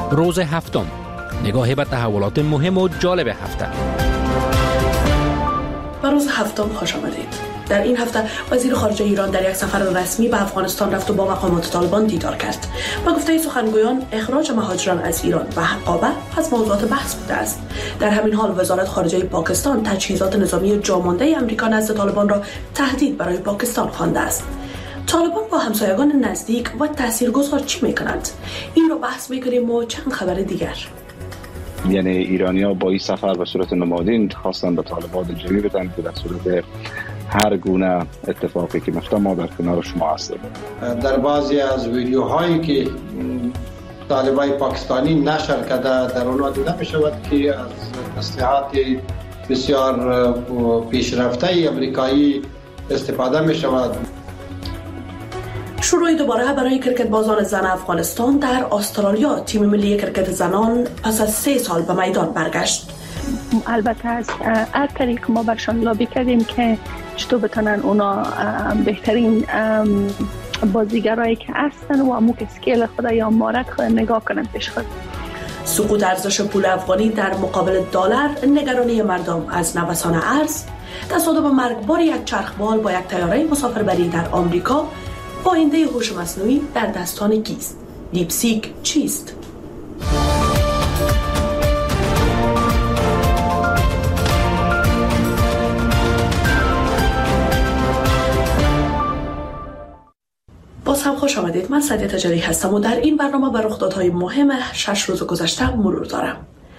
روز هفتم، نگاه به تحولات مهم و جالب هفته. به روز هفتم خوش آمدید. در این هفته وزیر خارجه ایران در یک سفر رسمی به افغانستان رفت و با مقامات طالبان دیدار کرد. با گفته سخنگویان اخراج مهاجران از ایران و حقابه از موضوعات بحث بوده است. در همین حال وزارت خارجه پاکستان تجهیزات نظامی جامانده امریکا نزد طالبان را تهدید برای پاکستان خوانده است. طالبان با همسایگان نزدیک و تاثیرگذار چی میکنند؟ این رو بحث میکنیم و چند خبر دیگر. یعنی ایرانی‌ها با این سفر به صورت نمادین خواستن به طالبان دلجویی بدن که در صورت هر گونه اتفاقی که میفته ما در کنار شما هستیم. در بعضی از ویدیوهایی که طالبان پاکستانی نشر کرده در اونها دیده میشود که از تسلیحات بسیار پیشرفته امریکایی استفاده میشود. شروع دوباره برای کرکت بازان زن افغانستان در استرالیا. تیم ملی کرکت زنان پس از 3 سال به میدان برگشت. البته از هر طریق ما برشان لابی کردیم که چطور بتونن اونا بهترین بازیگرایی که هستن و اموک اسکیل خود یا مهارت خود نگاه کنن پیش خود. سقوط ارزش پول افغانی در مقابل دلار، نگرانی مردم از نوسان ارز، تصادم مرگبار یک چرخبال با یک طیاره مسافربری در آمریکا، آینده هوش مصنوعی در دستان کیست؟ دیپسیک چیست؟ باز هم خوش آمدید. من سعدیه تجری هستم و در این برنامه بر رخدادهای مهم 6 روز گذشته مرور دارم.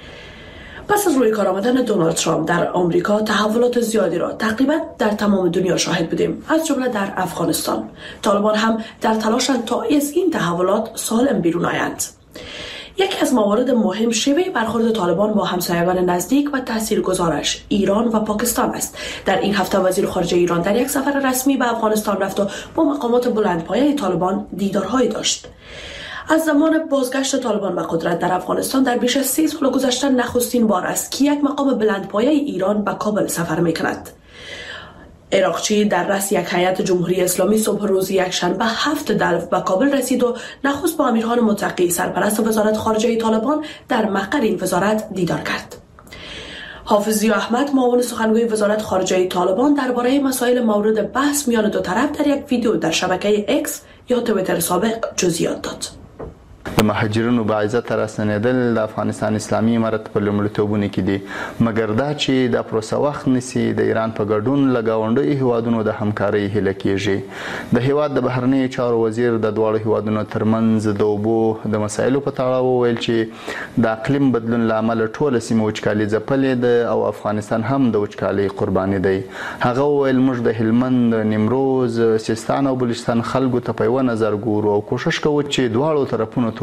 پس از روی کار آمدن دونالد ترامپ در آمریکا تحولات زیادی را تقریبا در تمام دنیا شاهد بودیم، از جمله در افغانستان. طالبان هم در تلاشند تا از این تحولات سالم بیرون آیند. یکی از موارد مهم شیوه برخورد طالبان با همسایگان نزدیک و تاثیرگذارش ایران و پاکستان است. در این هفته وزیر خارجه ایران در یک سفر رسمی به افغانستان رفت و با مقامات بلندپایه طالبان دیدارهایی داشت. از زمان بازگشت طالبان به قدرت در افغانستان در بیش از 3 سال گذشته نخستین بار است که یک مقام بلندپایه ایران به کابل سفر می‌کند. عراقچی در رأس یک هیئت جمهوری اسلامی صبح روز یکشنبه 7 دلو به کابل رسید و نخست با امیرخان متقی سرپرست وزارت خارجه طالبان در مقر این وزارت دیدار کرد. حافظ ضیا احمد معاون سخنگوی وزارت خارجه طالبان درباره مسائل مورد بحث میان دو طرف در یک ویدیو در شبکه ایکس یا توییتر سابق جزئیات داد. د مهاجرینو با عزت راستنیدل د افغانستان اسلامي امارت په لومړیتوبونو کې دي، مګر دا چې د پروسه وخت نسی د ایران په ګډون له ګاونډیو هیوادونو د همکارۍ هیله کیږي. د هیواد د بهرنیو چارو وزیر د دواړو هیوادونو ترمنځ د اوبو د مسایلو په تړاو وویل چې د اقلیم بدلون له امله ټوله سیمه وچکالي ځپلې ده او افغانستان هم د وچکالۍ قرباني دی. هغه وویل موږ د هلمند، نیمروز، سیستان او بلوچستان خلکو ته په یوه نظر ګورو او کوشش کوو چې دواړو طرفونو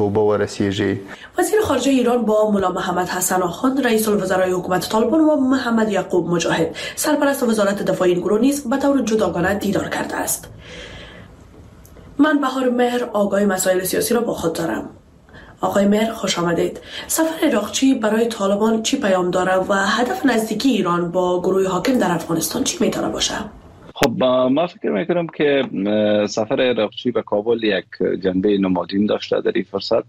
وزیر خارجه ایران با ملا محمد حسن آخوند رئیس الوزرای حکومت طالبان و محمد یعقوب مجاهد سرپرست وزارت دفاع این گروه نیز به طور جداگانه دیدار کرده است. من بهار مهر آگاه مسائل سیاسی را با خود دارم. آقای مهر خوش آمدید. سفر عراقچی برای طالبان چی پیام داره و هدف نزدیکی ایران با گروه حاکم در افغانستان چی میتونه باشه؟ خب ما فکر میکنم که سفر عراقچی به کابل یک جنبه نمادین داشته. در این فرصت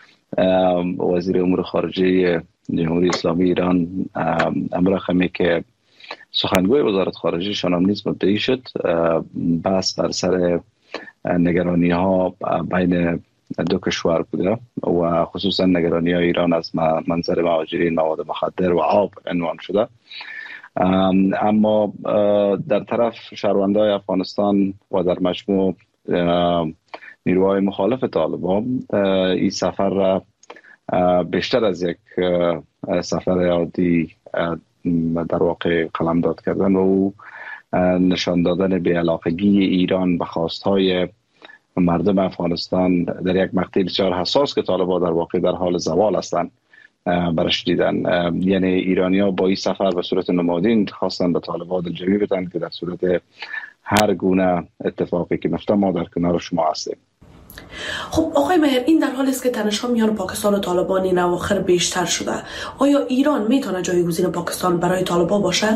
وزیر امور خارجه جمهوری اسلامی ایران امر خمی که سخنگوی وزارت خارجه شان نیز مدعی شد، بحث بر سر نگرانی ها بین دو کشور بوده و خصوصا نگرانی ها ایران از منظر مهاجرین مواد مخدر و آب عنوان شده. اما در طرف شهروندان افغانستان و در مجموع نیروهای مخالف طالبان این سفر را بیشتر از یک سفر عادی در واقع قلمداد کردن و او نشان دادن بی‌علاقگی ایران به خواستهای مردم افغانستان در یک مقطع بسیار حساس که طالبان در واقع در حال زوال هستند برش دیدن. یعنی ایرانی‌ها با این سفر به صورت نمادین خواستن به طالبان دلجویی بدن که در صورت هر گونه اتفاقی که میفته ما در کنار شما هستیم. خب آقای مهر، این در حالی است که تنش‌ها میان پاکستان و طالبان این اواخر بیشتر شده. آیا ایران میتونه جایگزین پاکستان برای طالبان باشه؟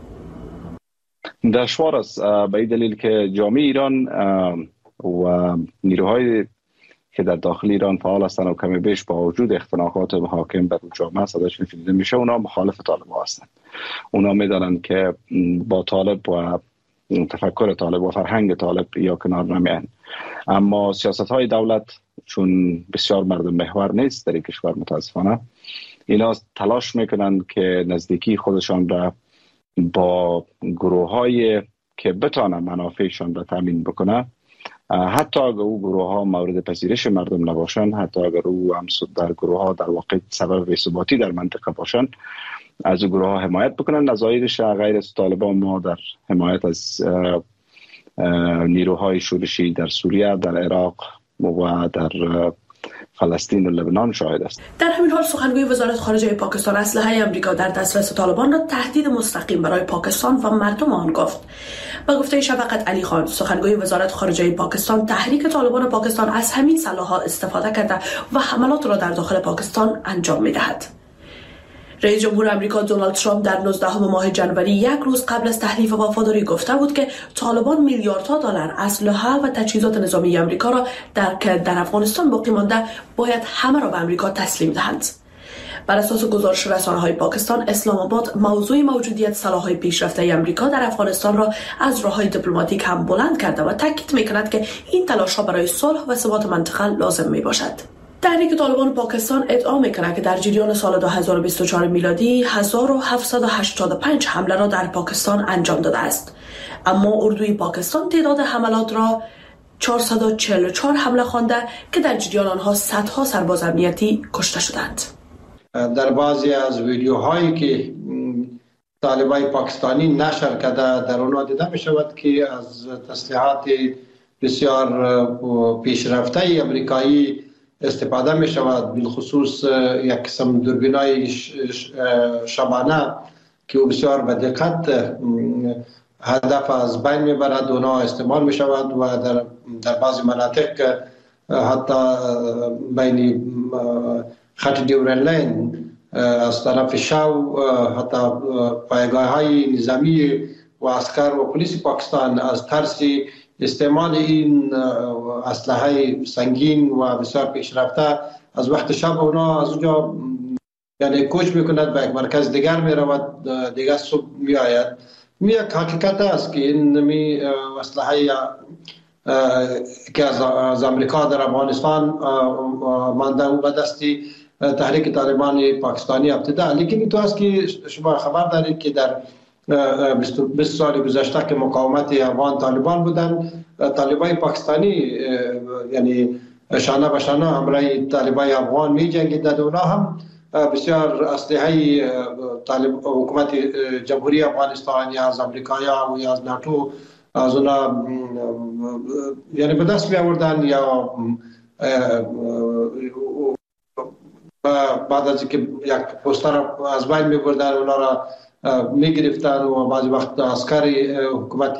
دشوار است به این دلیل که جامعه ایران و نیروهای که در داخل ایران فعال هستند و کمی بیش با وجود اختناقات حاکم بر جامعه صداشون شنیده میشه، اونا مخالف طالبان هستند. اونا میدانند که با طالب و تفکر طالب و فرهنگ طالب یا کنار نمیان. اما سیاست های دولت چون بسیار مردم محور نیست در این کشور متاسفانه، اینا تلاش میکنند که نزدیکی خودشان را با گروه های که بتانه منافعشان را تامین بکنه، حتی اگر او گروه ها مورد پذیرش مردم نباشند، حتی اگر او هم در گروه ها در واقع سبب بی‌ثباتی در منطقه باشند، از گروه ها حمایت بکنند. نظایرش غیر از طالبان ما در حمایت از نیروهای شورشی در سوریه، در عراق و در فلسطین و لبنان شاهد است. در همین حال سخنگوی وزارت خارجه پاکستان اسلحه آمریکا در دسترس طالبان را تهدید مستقیم برای پاکستان و مردم آن گفت. با گفته شفقت علی خان، سخنگوی وزارت خارجه پاکستان، تحریک طالبان پاکستان از همین سلاح‌ها استفاده کرده و حملات را در داخل پاکستان انجام می‌دهد. رئیس جمهور آمریکا دونالد ترامپ در 19 ماه جنوری، یک روز قبل از تحریف وفاداری، گفته بود که طالبان میلیاردها دلار اسلحه و تجهیزات نظامی آمریکا را در افغانستان باقی مانده باید همه را به آمریکا تسلیم دهند. بر اساس گزارش رسانه‌های پاکستان، اسلام آباد موضوع موجودیت سلاح‌های پیشرفته آمریکا در افغانستان را از راه‌های دیپلماتیک هم بلند کرده و تاکید می‌کند که این تلاش‌ها برای صلح و ثبات منطقه لازم میباشد. تحریک طالبان پاکستان ادعا می‌کند که در جریان سال 2024 میلادی 1785 حمله را در پاکستان انجام داده است، اما اردوی پاکستان تعداد حملات را 444 حمله خوانده که در جریان آنها صدها سرباز امنیتی کشته شدند. در بعضی از ویدیوهایی که طالبای پاکستانی نشر کرده، در آنها دیده می شود که از تسلیحات بسیار پیشرفته امریکایی استفاده می شود، بالخصوص یک قسم دوربینای شبانه که بسیار به دقت هدف از بین می برد، اونا استعمال می شود و در بعضی مناطق حتی بین خط دیورن لین از طرف شو، حتی پایگاه های نظامی و عسکر و پلیس پاکستان از ترس استعمال این اسلحه سنگین و بسیار پیشرفته از وقت شب اونا از اونجا یعنی کوچ میکند به یک مرکز دیگر میرود، دیگر صبح میآید. یک حقیقت است که این اسلحه که از امریکا در افغانستان مانده و به دستی تحریک طالبان پاکستانی ابتدا، لیکن این تو است که شما خبر دارید که در 20 سال گذشته که مقاومت افغان طالبان بودن، طالبای پاکستانی یعنی شانه به شانه همراه طالبای افغان می جنگیدند. اونا هم بسیار اسلحه حکومت جمهوری افغانستان یا از امریکا یا از ناتو از اونا یعنی به دست می آوردن یا بعد از اینکه یک پوستر از بین می بردن اونا را می گرفتن و بعضی وقت عسکر حکومت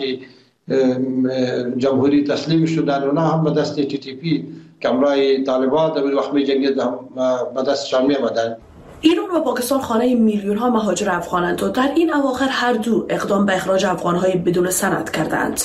جمهوری تسلیم شدن. اونا هم به دست تی تی پی که همراه طالبان در وقت می جنگید به دستشان می آمدن. ایران و پاکستان خانه میلیون ها مهاجر افغانند و در این اواخر هر دو اقدام به اخراج افغان‌های بدون سند کردند.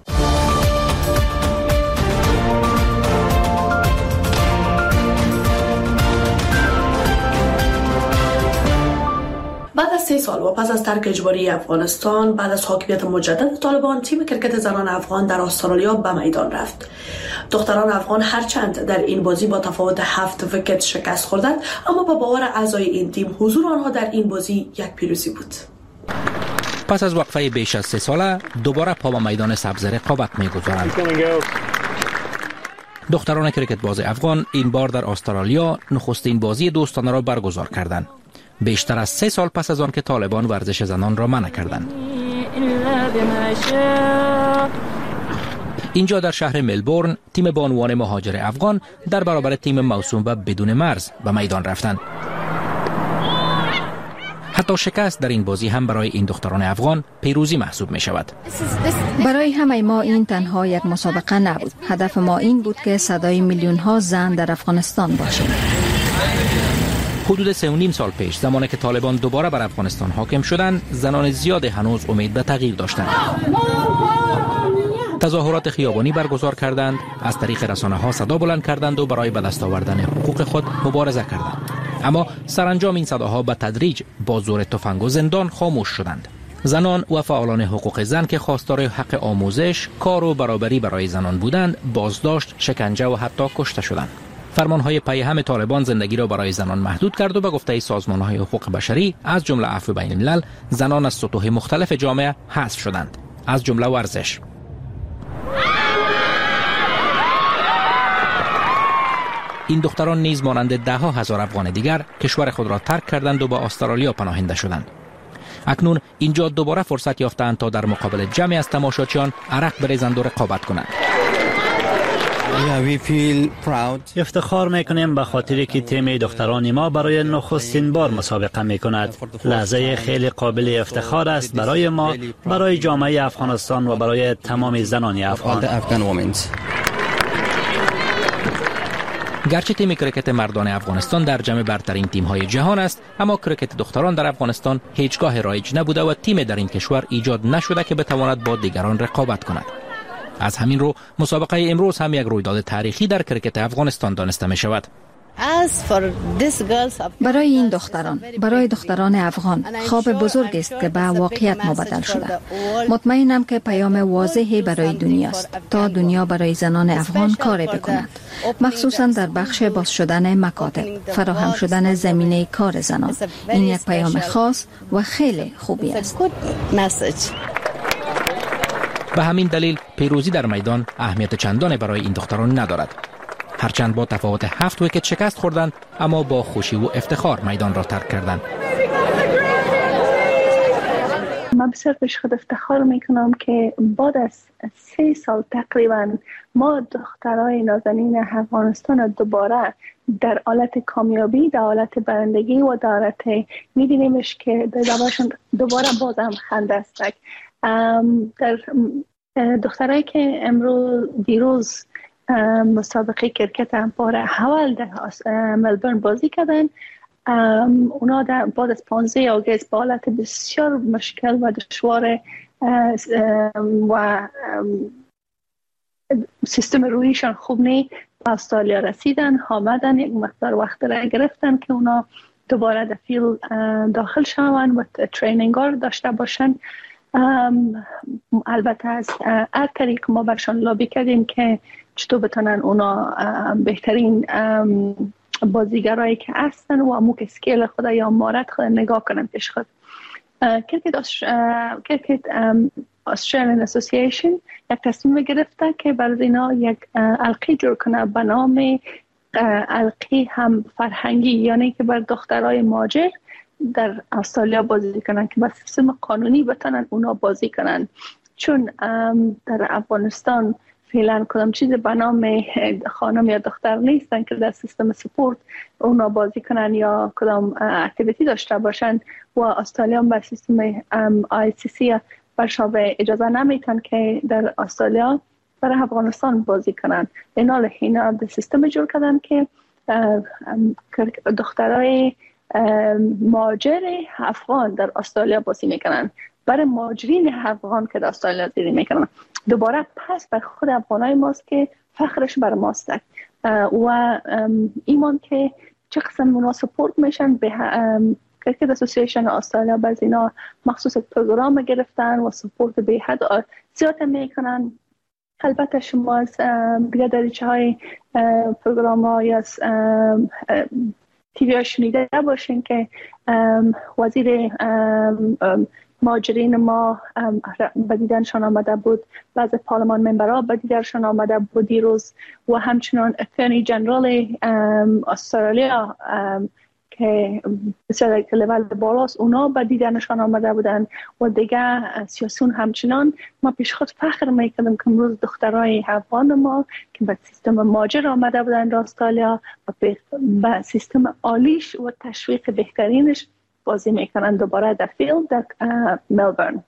بعد از 3 سال و پس از ترک اجباری افغانستان، بعد از حاکمیت مجدد طالبان، تیم کرکت زنان افغان در استرالیا به میدان رفت. دختران افغان هرچند در این بازی با تفاوت 7 ویکت شکست خوردند، اما با باور اعضای این تیم حضور آنها در این بازی یک پیروزی بود. پس از وقفه بیش از 3 ساله دوباره پا به میدان سبز رقابت می‌گذارند. دختران کرکت باز افغان این بار در استرالیا نخستین بازی دوستانه را برگزار کردند. بیشتر از 3 سال پس از آن که طالبان ورزش زنان را منع کردند. اینجا در شهر ملبورن تیم بانوان مهاجر افغان در برابر تیم موسوم به بدون مرز به میدان رفتند. حتی شکست در این بازی هم برای این دختران افغان پیروزی محسوب می شود. برای همه ما این تنها یک مسابقه نبود. هدف ما این بود که صدای میلیون ها زن در افغانستان باشد. حدود 3.5 سال پیش، زمانی که طالبان دوباره بر افغانستان حاکم شدند، زنان زیاد هنوز امید به تغییر داشتند. تظاهرات خیابانی برگزار کردند، از طریق رسانه‌ها صدا بلند کردند و برای به دست آوردن حقوق خود مبارزه کردند. اما سرانجام این صداها به تدریج با زور تفنگ و زندان خاموش شدند. زنان و فعالان حقوق زن که خواستار حق آموزش، کار و برابری برای زنان بودند، بازداشت، شکنجه و حتی کشته شدند. فرمانهای پیهم طالبان زندگی را برای زنان محدود کرد و به گفته سازمانهای حقوق بشری از جمله عفو بین الملل، زنان از سطوح مختلف جامعه حذف شدند، از جمله ورزش. این دختران نیز مانند ده ها هزار افغان دیگر کشور خود را ترک کردند و به استرالیا پناهنده شدند. اکنون اینجا دوباره فرصت یافتند تا در مقابل جمعی از تماشاچیان عرق بریزند و رقابت کنند. افتخار میکنیم به خاطری که تیم دختران ما برای نخستین بار مسابقه میکند. لحظه خیلی قابل افتخار است برای ما، برای جامعه افغانستان و برای تمام زنان افغان. گرچه تیم کرکت مردان افغانستان در جمع برترین تیم‌های جهان است، اما کرکت دختران در افغانستان هیچگاه رایج نبوده و تیم در این کشور ایجاد نشده که بتواند با دیگران رقابت کند. از همین رو مسابقه امروز هم یک رویداد تاریخی در کرکت افغانستان دانسته می شود. برای این دختران، برای دختران افغان، خواب بزرگ است که به واقعیت مبدل شده. مطمئنم که پیام واضحی برای دنیاست تا دنیا برای زنان افغان کار بکند، مخصوصا در بخش باز شدن مکاتب، فراهم شدن زمینه کار زنان. این یک پیام خاص و خیلی خوبی است. به همین دلیل پیروزی در میدان اهمیت چندانی برای این دختران ندارد. هرچند با تفاوت 7 ویکت شکست خوردند، اما با خوشی و افتخار میدان را ترک کردند. من بسیار پیش خود افتخار میکنم که بعد از 3 سال تقریبا ما دخترای نازنین افغانستان دوباره در حالت کامیابی، در حالت برندگی و در حالت میدینیمش که دوباره باز هم خنده است. در دخترایی که دیروز مسابقه کرکت بار اول در ملبورن بازی کردن، اونا بعد از 15 آگوست با حالت بسیار مشکل و دشوار و سیستم رویشان خوب نی به استرالیا رسیدن، آمدن، یک مقدار وقت را گرفتن که اونا دوباره در فیلد داخل شوند و ترینینگ ها داشته باشن. البته از هر طریق ما برشان لابی کردیم که چطور بتونن اونا بهترین بازیگرایی که هستن و اموک اسکیل خود یا مهارت خود نگاه کنن پیش خود. کرکت استرالیان اسوسییشن یک تصمیم گرفته که برای اینا یک حلقه جور کنه به نام حلقه هم فرهنگی، یعنی که بر دخترای مهاجر در استرالیا بازی کنن که با سیستم قانونی بتونن اونا بازی کنن، چون در افغانستان فعلا کدام چیز به نام خانم یا دختر نیستن که در سیستم سپورت اونا بازی کنن یا کدام اکتیویتی داشته باشن و استرالیا با سیستم ICC برشان اجازه نمیتن که در استرالیا برای افغانستان بازی کنن. اینا در سیستم جور کردن که دخترای مهاجر افغان در استرالیا بازی میکنن، برای مهاجرین افغان که در استرالیا زندگی میکنن. دوباره پس بر خود افغانای ماست که فخرش بر ماست و ایمان که چه قسم اونا سپورت میشن به کرکت اسوسییشن استرالیا. باز اینا مخصوص پروگرام گرفتن و سپورت به حد زیاد میکنن. البته شما از دیگه دریچه های پروگرام های از تیوی ها شنیده باشین که وزیر مهاجرین ما به دیدنشان آمده بود، بعض پارلمان ممبرها به دیدنشان آمده بود دیروز و همچنان اترنی جنرال استرالیا که بسیار لیول بالاست اونا به دیدنشان آمده بودن و دیگه سیاسون. همچنان ما پیش خود فخر میکردیم که امروز دخترای افغان ما که به سیستم مهاجر آمده بودن در استرالیا و به سیستم عالیش و تشویق بهترینش بازی میکنن دوباره در فیلد در ملبورن.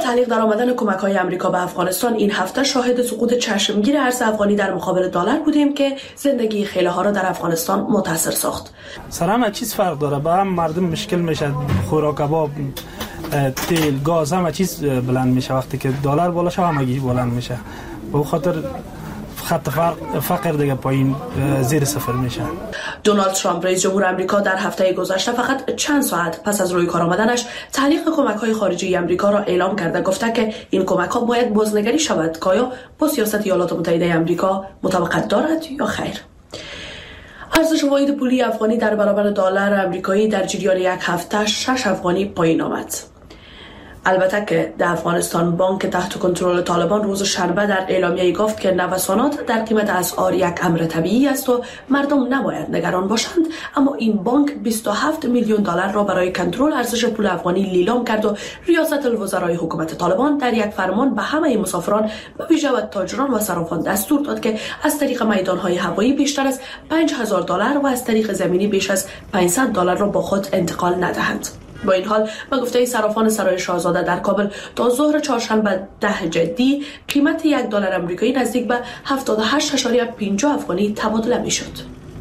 تعلیق در آمدن کمک‌های آمریکا به افغانستان این هفته شاهد سقوط چشمگیر ارز افغانی در مقابل دلار بودیم که زندگی خیلی ها را در افغانستان متاثر ساخت. سر همه چیز فرق داره، به هم مردم مشکل میشه، خوراک، کباب، تیل، گاز، همه چیز بلند میشه. وقتی که دلار بالا شه همگی بلند میشه. به خاطر خط فقر دیگه پایین زیر صفر میشه. دونالد ترامپ رئیس جمهور آمریکا در هفته گذشته فقط چند ساعت پس از روی کار آمدنش تعلیق کمک‌های خارجی آمریکا را اعلام کرده، گفته که این کمک‌ها باید بازنگری شود که آیا با سیاست ایالات متحده آمریکا مطابقت دارد یا خیر. ارزش واحد پولی افغانی در برابر دلار آمریکایی در جریان یک هفته 6 افغانی پایین آمد. البته که در افغانستان بانک تحت کنترل طالبان روز شنبه در اعلامیه گفت که نوسانات در قیمت اسعار یک امر طبیعی است و مردم نباید نگران باشند، اما این بانک 27 میلیون دلار را برای کنترل ارزش پول افغانی لیلام کرد و ریاست الوزرای حکومت طالبان در یک فرمان به همه مسافران به ویژه و تاجران و صرافان دستور داد که از طریق میدانهای هوایی بیشتر از 5000 دلار و از طریق زمینی بیش از 500 دلار را با خود انتقال ندهند. با این حال به گفته صرافان سرای شاهزاده در کابل تا ظهر چهارشنبه 10 جدی قیمت $1 آمریکایی نزدیک به 78.50 افغانی تبادله میشد.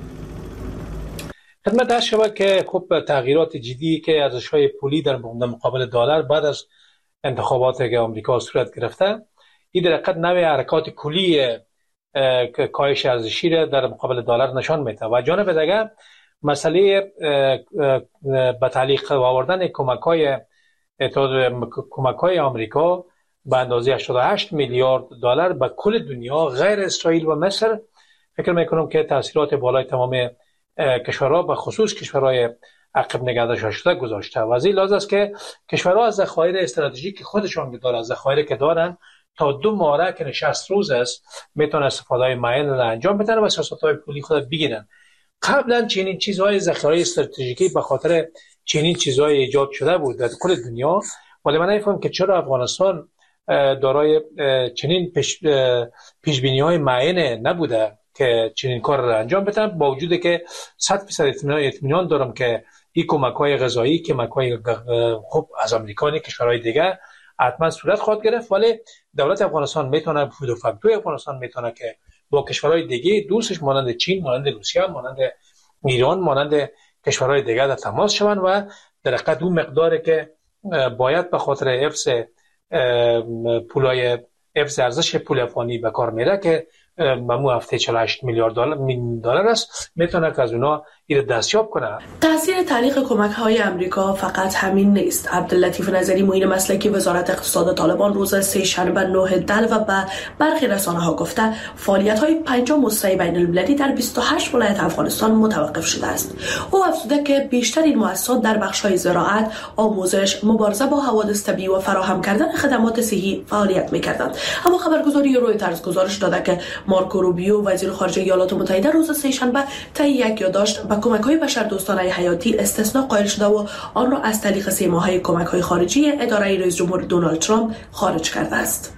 خدمت عرض شود که خب تغییرات جدی که ارزش‌های پولی در مقابل دلار بعد از انتخابات که آمریکا صورت گرفته، این در حقیقت نوع حرکات کلی کاهش ارزشی را در مقابل دلار نشان میده و جانب دیگر مسئله به تعلیق آوردن کمک‌های آمریکا به اندازه 88 میلیارد دلار به کل دنیا غیر اسرائیل و مصر، فکر میکنم که تاثیرات بالای تمام کشورها به خصوص کشورهای عقب نگه شده گذاشته و از این لحاظ است که کشورها از ذخایر استراتژیک خودشان دارند، ذخایر که دارن تا 2 ماه که 60 روز است میتونن استفاده معین را انجام بدن و سیاست‌های پولی خود بگیرن. قبلا چنین چیزهای ذخایر استراتژیکی به خاطر چنین چیزهای ایجاد شده بود در کل دنیا، ولی من نمی‌فهمم که چرا افغانستان دارای چنین پیشبینی‌های معین نبوده که چنین کار را انجام بدن، با وجودی که 100% اطمینان دارم که این کمک‌های غذایی، کمک‌های خوب از آمریکا و کشورهای دیگه حتما صورت خواهد گرفت، ولی دولت افغانستان میتونه فود و فکتوری افغانستان میتونه که با کشورهای دیگه دوستش مانند چین، مانند روسیه، مانند ایران، مانند کشورهای دیگه در تماس شوند و در حقیقت اون مقداری که باید به خاطر حفظ پولای حفظ ارزش پول افغانی به کار میره که ممو هفته 48 میلیارد دلار است، میتونه که از اونا این دستیاب کنه. تاثیر تعلیق کمک‌های آمریکا فقط همین نیست. عبداللطیف نظری معین مسلکی وزارت اقتصاد طالبان روز سه‌شنبه 9 دل و به برخی رسانه‌ها گفته فعالیت‌های 50 مستعی بین‌المللی در 28 ولایت افغانستان متوقف شده است. او افزوده که بیشتر این مؤسسات در بخش‌های زراعت، آموزش، مبارزه با حوادث طبیعی و فراهم کردن خدمات صحی فعالیت می‌کردند. اما خبرگزاری رویترز گزارش داده که مارکو روبیو وزیر خارجه ایالات متحده روز سه‌شنبه طی یک یادداشت به کمک‌های بشردوستانه حیاتی استثناء قائل شده و آن را از طریق 3 ماهه کمک‌های خارجی اداره رئیس جمهور دونالد ترامپ خارج کرده است.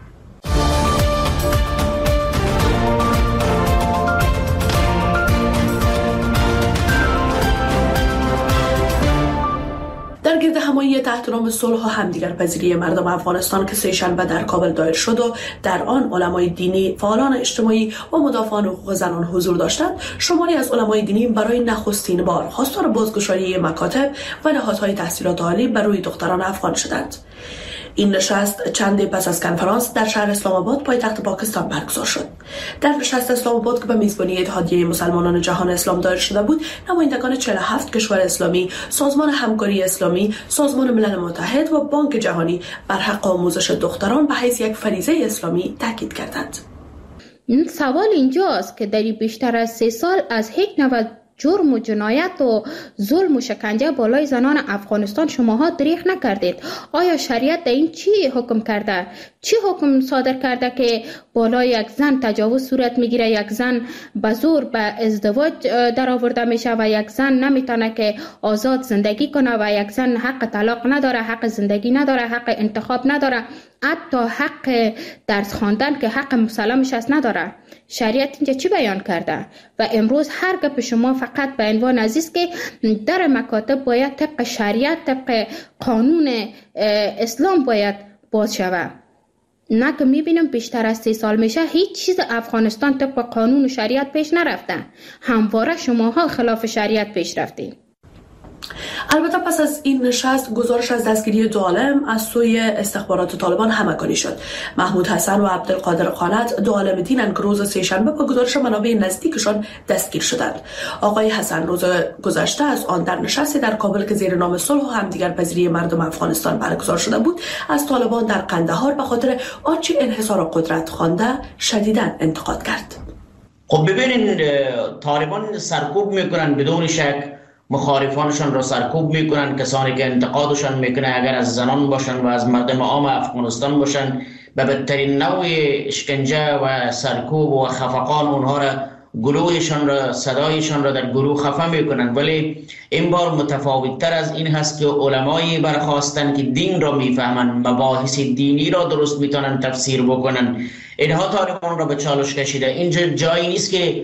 در گرد همایی تحت نام صلح و همدیگرپذیری مردم افغانستان که سه‌شنبه در کابل دایر شد و در آن علمای دینی، فعالان اجتماعی و مدافعان حقوق زنان حضور داشتند، شماری از علمای دینی برای نخستین بار خواستار بازگشایی مکاتب و نهادهای تحصیلات عالی بر روی دختران افغان شدند. این نشست چندی پس از کنفرانس در شهر اسلام آباد پایتخت پاکستان برگزار شد. در نشست اسلام آباد که به میزبانی اتحادیه مسلمانان جهان اسلام دایر شده بود، نمایندگان 47 کشور اسلامی، سازمان همکاری اسلامی، سازمان ملل متحد و بانک جهانی بر حق آموزش دختران به حیث یک فریضه اسلامی تاکید کردند. سوال اینجاست که در بیشتر از 3 سال از یک نوع جرم و جنایت و ظلم و شکنجه بالای زنان افغانستان شماها دریغ نکردید. آیا شریعت در این چی حکم کرده؟ چی حکم صادر کرده که بالای یک زن تجاوز صورت میگیره، یک زن به زور به ازدواج در آورده میشه و یک زن نمیتونه که آزاد زندگی کنه و یک زن حق طلاق نداره، حق زندگی نداره، حق انتخاب نداره، حتی حق درس خواندن که حق مسلمش است نداره. شریعت اینجا چی بیان کرده؟ و امروز هر گپ شما فقط به عنوان عزیز که در مکاتب باید طبق شریعت، طبق قانون اسلام باید باز شود. نه که میبینم بیشتر از 3 سال میشه هیچ چیز افغانستان طبق قانون و شریعت پیش نرفته. همواره شماها خلاف شریعت پیش رفتید. البته پس از این نشست گزارش از دستگیری 2 عالم از سوی استخبارات طالبان همگانی شد. محمود حسن و عبدالقادر قانت 2 عالم دینند که روز سه‌شنبه با گزارش منابع نزدیکشان دستگیر شدند. آقای حسن روز گذشته از آن در نشستی در کابل که زیر نام صلح و همدیگرپذیری مردم افغانستان برگزار شده بود از طالبان در قندهار به خاطر آنچه انحصار قدرت خوانده شدیداً انتقاد کرد. خب ببینید طالبان سرکوب میکنن، بدون شک مخالفانشان را سرکوب میکنن. کسانی که انتقادشان میکنه اگر از زنان باشن و از مردم عام افغانستان باشن به بدترین نوع اشکنجه و سرکوب و خفقان اونها را گروهشان را صدایشان را در گروه خفه میکنن. ولی این بار متفاوت تر از این هست که علمایی برخواستن که دین را میفهمن، مباحث دینی را درست میتونن تفسیر بکنن. اینها طالبان را به چالش کشیده. اینجا جایی نیست که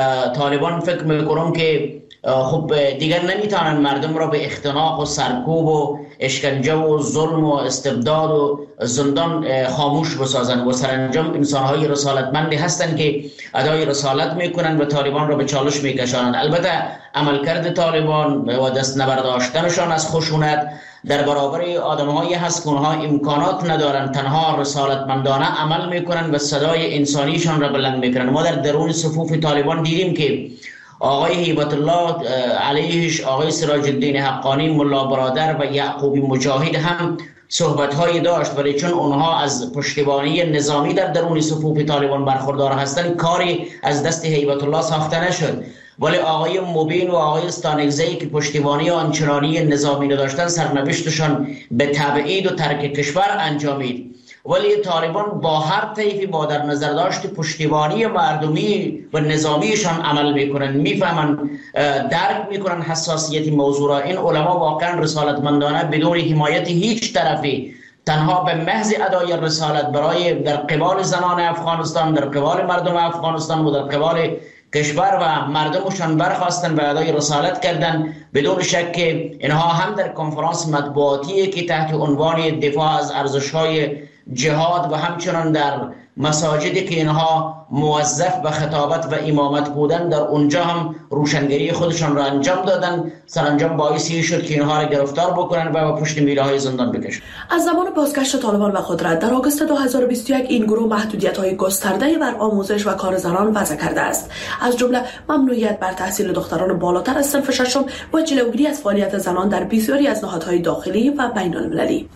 طالبان فکر میکنم که خب دیگر نمیتونن مردم را به اختناق و سرکوب و اشکنجه و ظلم و استبداد و زندان خاموش بسازن و سرانجام انسانهای رسالتمندی هستند که ادای رسالت میکنن و طالبان را به چالش میکشانند. البته عملکرد طالبان و دست نبرداشتنشان از خشونت در برابر آدم‌هایی هست که اونها امکانات ندارن، تنها رسالتمندانه عمل میکنن و صدای انسانیشان را بلند میکنن. ما در درون صفوف طالبان دیدیم که آقای هیبت الله علیهش، آقای سراج الدین حقانی، ملا برادر و یعقوبی مجاهد هم صحبت‌هایی داشت، ولی چون اونها از پشتیبانی نظامی در درون صفوف طالبان برخوردار هستند کاری از دست هیبت الله ساخته نشد. ولی آقای مبین و آقای استانگزی که پشتیبانی آنچنانی نظامی نداشتن سرنوشتشان به تبعید و ترک کشور انجامید. ولی طالبان با هر طیفی با در نظر داشت پشتیبانی مردمی و نظامیشان عمل میکنن، میفهمن، درک میکنن حساسیت موضوع را. این علما واقعا رسالتمندانه بدون حمایت هیچ طرفی تنها به محض ادای رسالت برای در قبال زنان افغانستان، در قبال مردم افغانستان و در قبال کشور و مردمشان برخواستن و ادای رسالت کردن. بدون شک که اینها هم در کنفرانس مطبوعاتی که تحت عنوان دفاع از ارزش‌های جهاد و همچنان در مساجدی که اینها موظف به خطابت و امامت بودن در اونجا هم روشنگری خودشان را انجام دادن. سرانجام باعثی شد که اینها را گرفتار بکنن و پشت میله‌های زندان بکشن. از زمان بازگشت طالبان به قدرت در آگوست 2021 این گروه محدودیت‌های گسترده بر آموزش و کار زنان وضع کرده است، از جمله ممنوعیت بر تحصیل دختران بالاتر از صنف ششم و جلوگیری از فعالیت زنان در بسیاری از نهادهای داخلی و بین‌المللی.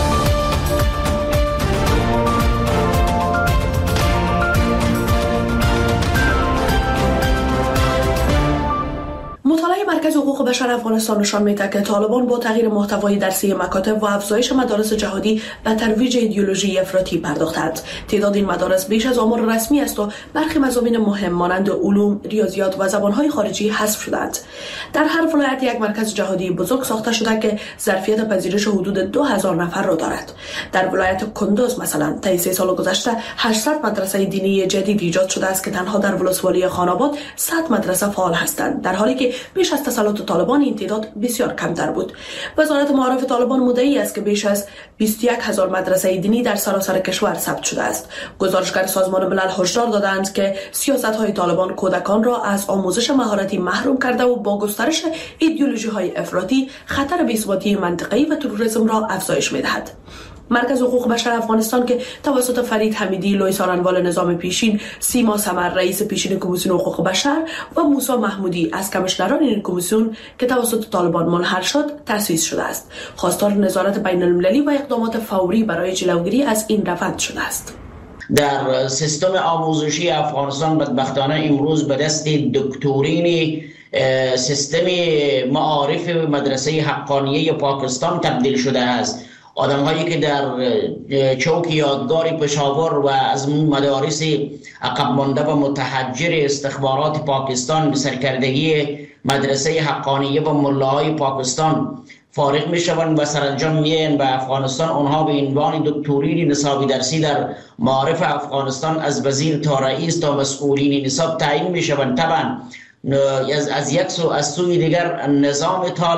مطالعه مرکز حقوق بشر افغانستان نشان می‌دهد که طالبان با تغییر محتوای درسی مکاتب و افزایش مدارس جهادی به ترویج ایدئولوژی افراطی پرداختند. تعداد این مدارس بیش از آمار رسمی است و برخی مضامین مهم مانند علوم، ریاضیات و زبان‌های خارجی حذف شدند. در هر ولایت یک مرکز جهادی بزرگ ساخته شده که ظرفیت پذیرش حدود 2000 نفر را دارد. در ولایت کندوز مثلا طی 3 سال گذشته 800 مدرسه دینی جدید ایجاد شده است که تنها در ولسوالی خاناباد 100 مدرسه فعال هستند، در حالی که بیش از تسلط طالبان این تعداد بسیار کمتر بود. وزارت معارف طالبان مدعی است که بیش از 21000 مدرسه دینی در سراسر کشور ثبت شده است. گزارشگر سازمان ملل هشدار دادند که سیاست‌های طالبان کودکان را از آموزش مهارتی محروم کرده و با گسترش ایدئولوژی‌های افراطی خطر بی‌ثباتی منطقه‌ای و تروریسم را افزایش می‌دهد. مرکز حقوق بشر افغانستان که توسط فرید حمیدی، لوی سارنوال نظام پیشین، سیما سمر رئیس پیشین کمیسیون حقوق بشر و موسی محمودی از کمیشنران این کمیسیون که توسط طالبان منحل شد تأسیس شده است، خواستار نظارت بین‌المللی و اقدامات فوری برای جلوگیری از این روند شده است. در سیستم آموزشی افغانستان بدبختانه امروز به دست دکترین سیستم معارف مدرسه حقانیه پاکستان تبدیل شده است. آدم هایی که در چوک یادگار پشاور و از مدارس عقب مانده و متحجر استخبارات پاکستان به سرکردگی مدرسه حقانیه و ملاهای پاکستان فارغ می شوند و سرانجام میان به افغانستان. آنها به عنوان دکترین نصابی درسی در معارف افغانستان از وزیر تا رئیس تا مسئولین نصاب تعیین می شوند. طبعا از یک سو از سوی دیگر نظام طالب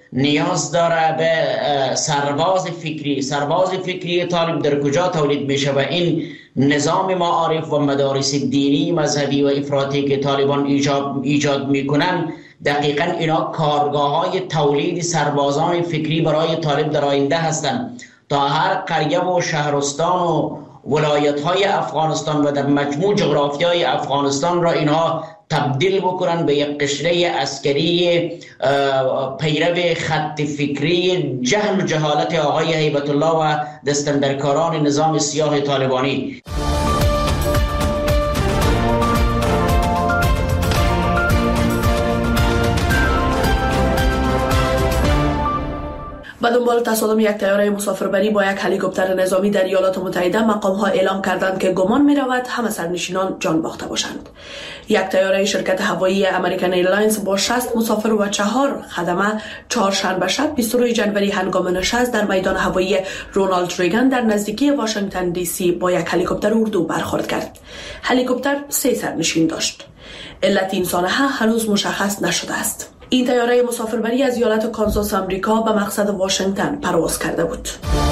نیاز داره به سرباز فکری طالب در کجا تولید میشه و این نظام معارف و مدارس دینی مذهبی و افراطی که طالبان ایجاد میکنن دقیقاً اینا کارگاه های تولید سربازان فکری برای طالب در آینده هستند تا هر قریه و شهرستان و ولایت های افغانستان و در مجموع جغرافی های افغانستان را اینها تبدیل بکنن به یک قشره عسکری پیرو خط فکری جهل و جهالت آقای هیبت الله و دستندرکاران نظام سیاه طالبانی. به دنبال تصادم یک طیاره مسافربری با یک هلیکوپتر نظامی در ایالات متحده مقام‌ها اعلام کردند که گمان می‌رود همه سرنشینان جان باخته باشند. یک طیاره شرکت هوایی امریکن ایرلاینز با 60 مسافر و 4 خدمه چهارشنبه شب 22 جنوری هنگام نشست در میدان هوایی رونالد ریگان در نزدیکی واشنگتن دی سی با یک هلیکوپتر اردو برخورد کرد. هلیکوپتر 3 سرنشین داشت. علت این سانحه هنوز مشخص نشده است. این طیاره مسافربری از ایالت کانزاس آمریکا به مقصد واشنگتن پرواز کرده بود.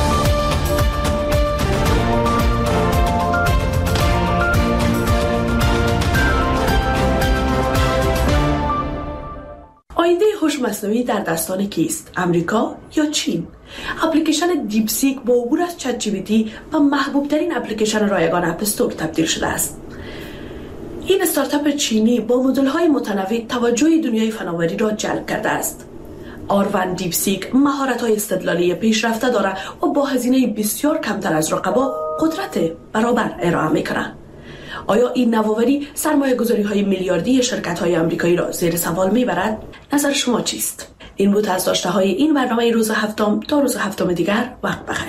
آینده هوش مصنوعی در دستان کیست؟ امریکا یا چین؟ اپلیکیشن دیپسیک با عبور از چت جی پی تی به محبوب ترین اپلیکیشن رایگان اپ استور تبدیل شده است. این استارتاپ چینی با مدل‌های متنوع توجه دنیای فناوری را جلب کرده است. آروان دیپسیک مهارت‌های استدلالی پیشرفته دارد و با هزینه بسیار کمتر از رقبا قدرت برابر ارائه می‌کند. آیا این نوآوری سرمایه‌گذاری‌های میلیاردی شرکت‌های آمریکایی را زیر سوال می‌برد؟ نظر شما چیست؟ این بود از داشته‌های این برنامه روز هفتم. تا روز هفتم دیگر وقت بخیر.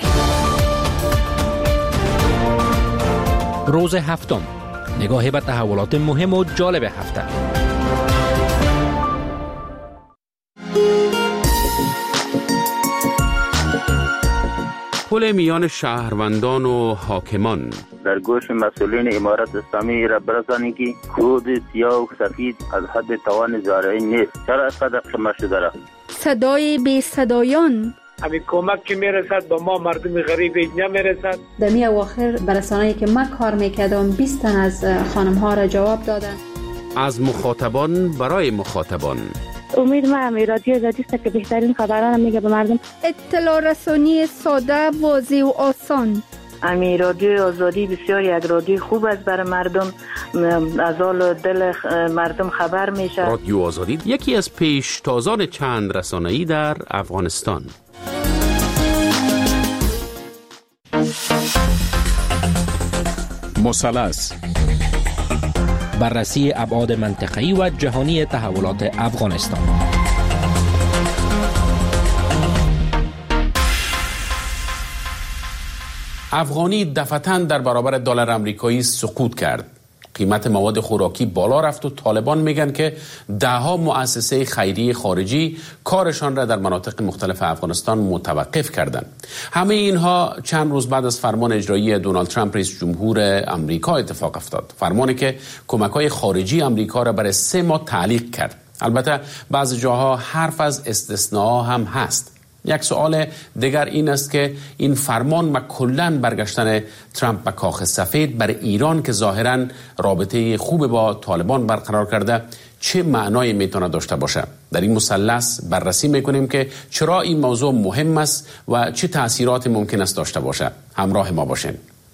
روز هفتم، نگاهی به تحولات مهم و جالب هفته. پل میان شهروندان و حاکمان در گوش مسئولین امارت اسلامی را برسانی که کود سیاه و سفید از حد توان زارعی نیست. چرا اینقدر خمه شده را؟ صدای بی صدایان همین کمک که میرسد به ما مردم غریب نمیرسد. در می اواخر برسانه‌ای که من کار میکردم 20 تن از خانم ها را جواب دادن. از مخاطبان برای مخاطبان. امید من رادیو آزادی است که بهترین خبران میگه به مردم. اطلاع رسانی ساده، واضح و آسان. امی رادیو آزادی بسیار یک رادیو خوب است برای مردم، از حال دل مردم خبر میشه. رادیو آزادی یکی از پیشتازان چند رسانه‌ای در افغانستان. مثلث، بررسی ابعاد منطقه‌ای و جهانی تحولات افغانستان. افغانی دفعتاً در برابر دلار آمریکایی سقوط کرد. قیمت مواد خوراکی بالا رفت و طالبان میگن که دهها مؤسسه خیریه خارجی کارشان را در مناطق مختلف افغانستان متوقف کردند. همه اینها چند روز بعد از فرمان اجرایی دونالد ترامپ رئیس جمهور آمریکا اتفاق افتاد. فرمانی که کمک‌های خارجی آمریکا را برای 3 ماه تعلیق کرد. البته بعضی جاها حرف از استثناء هم هست. یک سوال دیگر این است که این فرمان و کلاً برگشتن ترامپ به کاخ سفید برای ایران که ظاهراً رابطه خوب با طالبان برقرار کرده چه معنایی میتونه داشته باشه؟ در این مثلث بررسی میکنیم که چرا این موضوع مهم است و چه تأثیرات ممکن است داشته باشه. همراه ما باشین.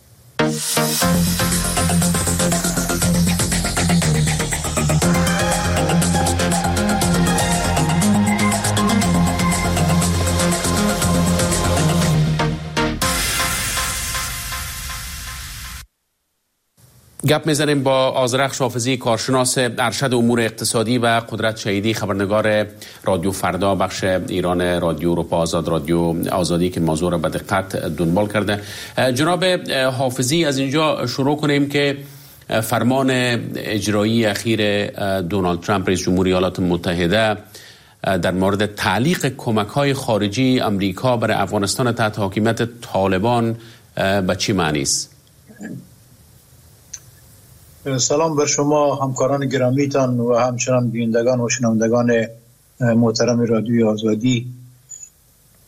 گپ میزنیم با آذرخش حافظی، کارشناس ارشد امور اقتصادی و قدرت شهیدی، خبرنگار رادیو فردا بخش ایران رادیو اروپا آزاد، رادیو آزادی که موضوع را به دقت دنبال کرده. جناب حافظی، از اینجا شروع کنیم که فرمان اجرایی اخیر دونالد ترامپ رئیس جمهور ایالات متحده در مورد تعلیق کمک‌های خارجی آمریکا برای افغانستان تحت حاکمیت طالبان به چی معنی است؟ سلام بر شما همکاران گرامیتان و همچنان بینندگان و شنوندگان محترم رادیوی آزادی.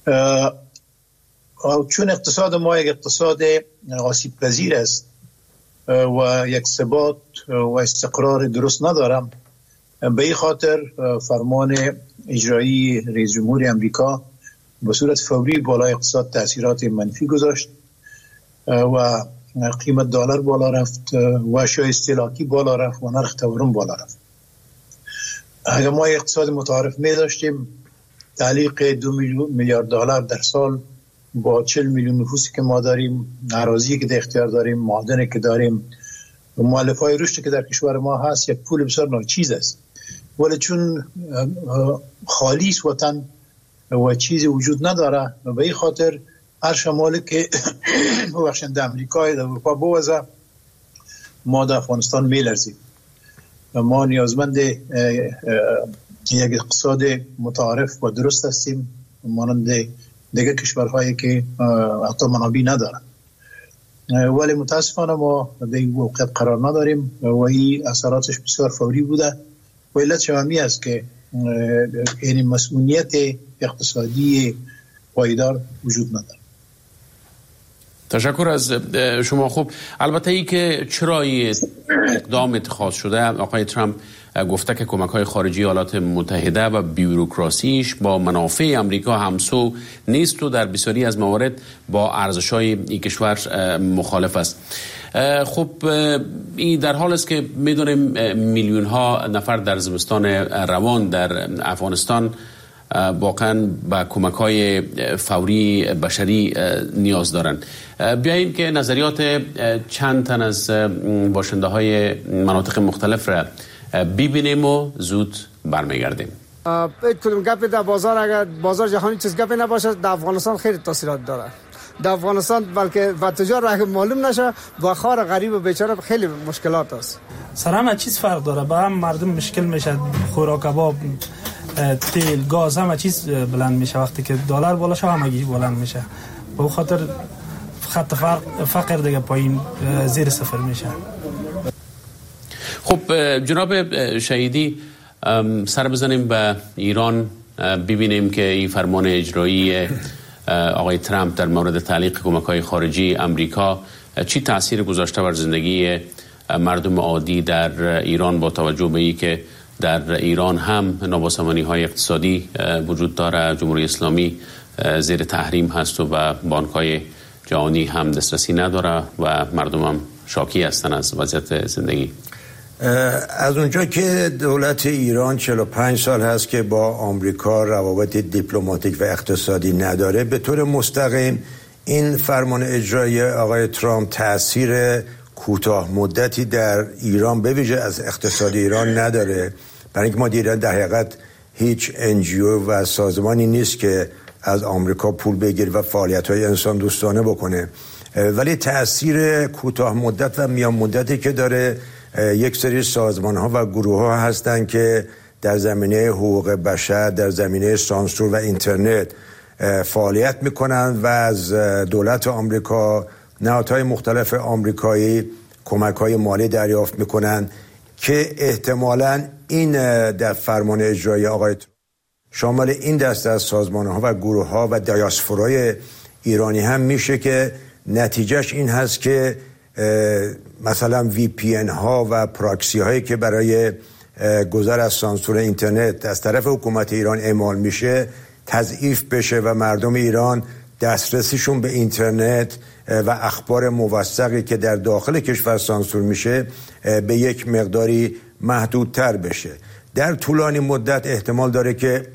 چون اقتصاد ما یک اقتصاد آسیب پذیر است و یک ثبات و استقرار درست ندارم، به این خاطر فرمان اجرایی رئیس جمهور امریکا به صورت فوری بالای اقتصاد تاثیرات منفی گذاشت و قیمت دلار بالا رفت و اشیاء استهلاکی بالا رفت و نرخ تورم بالا رفت. اگر ما اقتصاد متعارف می داشتیم، تعلیق 2 میلیارد دلار در سال با 40 میلیون نفوسی که ما داریم، اراضی که در اختیار داریم، معادنی که داریم، مؤلفه‌های رشد که در کشور ما هست، یک پول بسیار ناچیز است. ولی چون خالیس وطن و چیزی وجود نداره، به این خاطر هر شمالی که بخشنده امریکای در اروپا بوزه، ما در افغانستان میلرزیم. ما نیازمند یک اقتصاد متعارف و درست هستیم، مانند دیگه کشورهایی که حتی منابع ندارن. ولی متاسفانه ما در این موقعیت قرار نداریم و این اثراتش بسیار فوری بوده. و علتش همی است که این مسئولیت اقتصادی پایدار وجود نداره. تشکر از شما. خوب، البته ای که چرا اقدام اتخاذ شده، آقای ترامپ گفته که کمک‌های خارجی ایالات متحده و بیوروکراسیش با منافع امریکا همسو نیست و در بسیاری از موارد با ارزش‌های این کشور مخالف است. خب این در حال است که می‌دونیم میلیون ها نفر در زمستان روان در افغانستان واقعا به کمک‌های فوری بشری نیاز دارند. بیاییم که نظریات چند تن از باشنده‌های مناطق مختلف را ببینیم و زود برمیگردیم. کدوم گپی در بازار، اگر بازار جهانی چیز گپی نباشه، در افغانستان خیلی تاثیرات داره. در افغانستان بلکه و تجار را معلوم نشه، با خار غریب و بیچاره خیلی مشکلات است. سر همه چیز فرق داره، به هم مردم مشکل میشه، خوراک، کباب، تیل، گاز، همه چیز بلند میشه. وقتی که دلار بالا شه همه چیز بلند میشه. به خاطر خط فقر دیگه پایین زیر صفر میشه. خب جناب شهیدی، سر بزنیم به ایران، ببینیم که این فرمان اجرایی آقای ترامپ در مورد تعلیق کمک‌های خارجی امریکا چی تأثیر گذاشته بر زندگی مردم عادی در ایران، با توجه به این که در ایران هم نابسامانی‌های اقتصادی وجود داره، جمهوری اسلامی زیر تحریم هست و به بانک‌های جهانی هم دسترسی نداره و مردم هم شاکی هستن از وضعیت زندگی. از اونجا که دولت ایران 45 سال هست که با آمریکا روابط دیپلماتیک و اقتصادی نداره، به طور مستقیم این فرمان اجرایی آقای ترامپ تأثیر کوتاه مدتی در ایران به ویژه از اقتصاد ایران نداره، برای اینکه ما دیدن در حقیقت هیچ NGO و سازمانی نیست که از آمریکا پول بگیره و فعالیت‌های انسان دوستانه بکنه. ولی تأثیر کوتاه مدت و میان مدتی که داره، یک سری سازمان‌ها و گروه‌ها هستن که در زمینه حقوق بشر، در زمینه سانسور و اینترنت فعالیت میکنن و از دولت آمریکا، نهادهای مختلف آمریکایی کمک‌های مالی دریافت میکنن که احتمالاً این در فرمان اجرایی آقای شامل این دسته از سازمان‌ها و گروه‌ها و دیاسپورای ایرانی هم میشه که نتیجهش این هست که مثلا VPN ها و پراکسی هایی که برای گذر از سانسور اینترنت از طرف حکومت ایران اعمال میشه تضعیف بشه و مردم ایران دسترسیشون به اینترنت و اخبار موثقی که در داخل کشور سانسور میشه به یک مقداری محدودتر بشه. در طولانی مدت احتمال داره که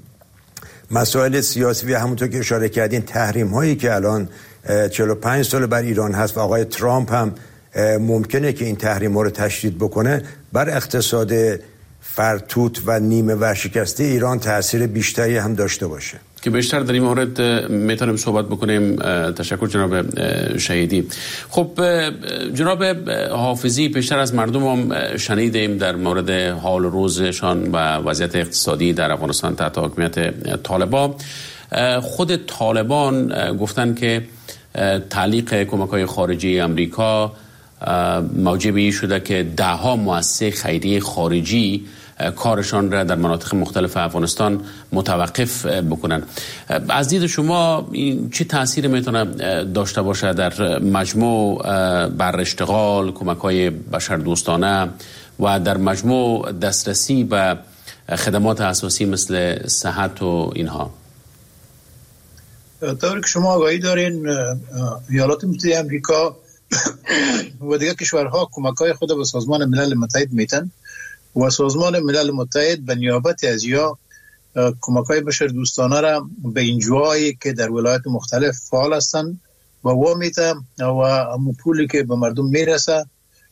مسائل سیاسی و همونطور که اشاره کردین تحریم هایی که الان 45 سال بر ایران هست و آقای ترامپ هم ممکنه که این تحریم ها رو تشدید بکنه، بر اقتصاد فرتوت و نیمه ورشکسته ایران تأثیر بیشتری هم داشته باشه که بیشتر در این مورد میتونیم صحبت بکنیم. تشکر جناب شهیدی. خب جناب حافظی، پیشتر از مردم هم شنیدیم در مورد حال روزشان و وضعیت اقتصادی در افغانستان تحت حکومت طالبان. خود طالبان گفتن که تعلیق کمک‌های خارجی امریکا موجب این شده که 10 مؤسسه خیریه خارجی کارشان را در مناطق مختلف افغانستان متوقف بکنن. از دید شما چه تأثیر میتونه داشته باشه در مجموع بر اشتغال، کمک‌های بشردوستانه و در مجموع دسترسی به خدمات اساسی مثل صحت و اینها؟ طوری که شما آگاهی دارین ایالات متحده آمریکا و دیگر کشورها کمک‌های خود به سازمان ملل متحد میتن و سازمان ملل متحد به نیابت از یا کمک‌های بشردوستانه را به اینجوهایی که در ولایات مختلف فعال هستند و وامیته و پولی که به مردم میرسه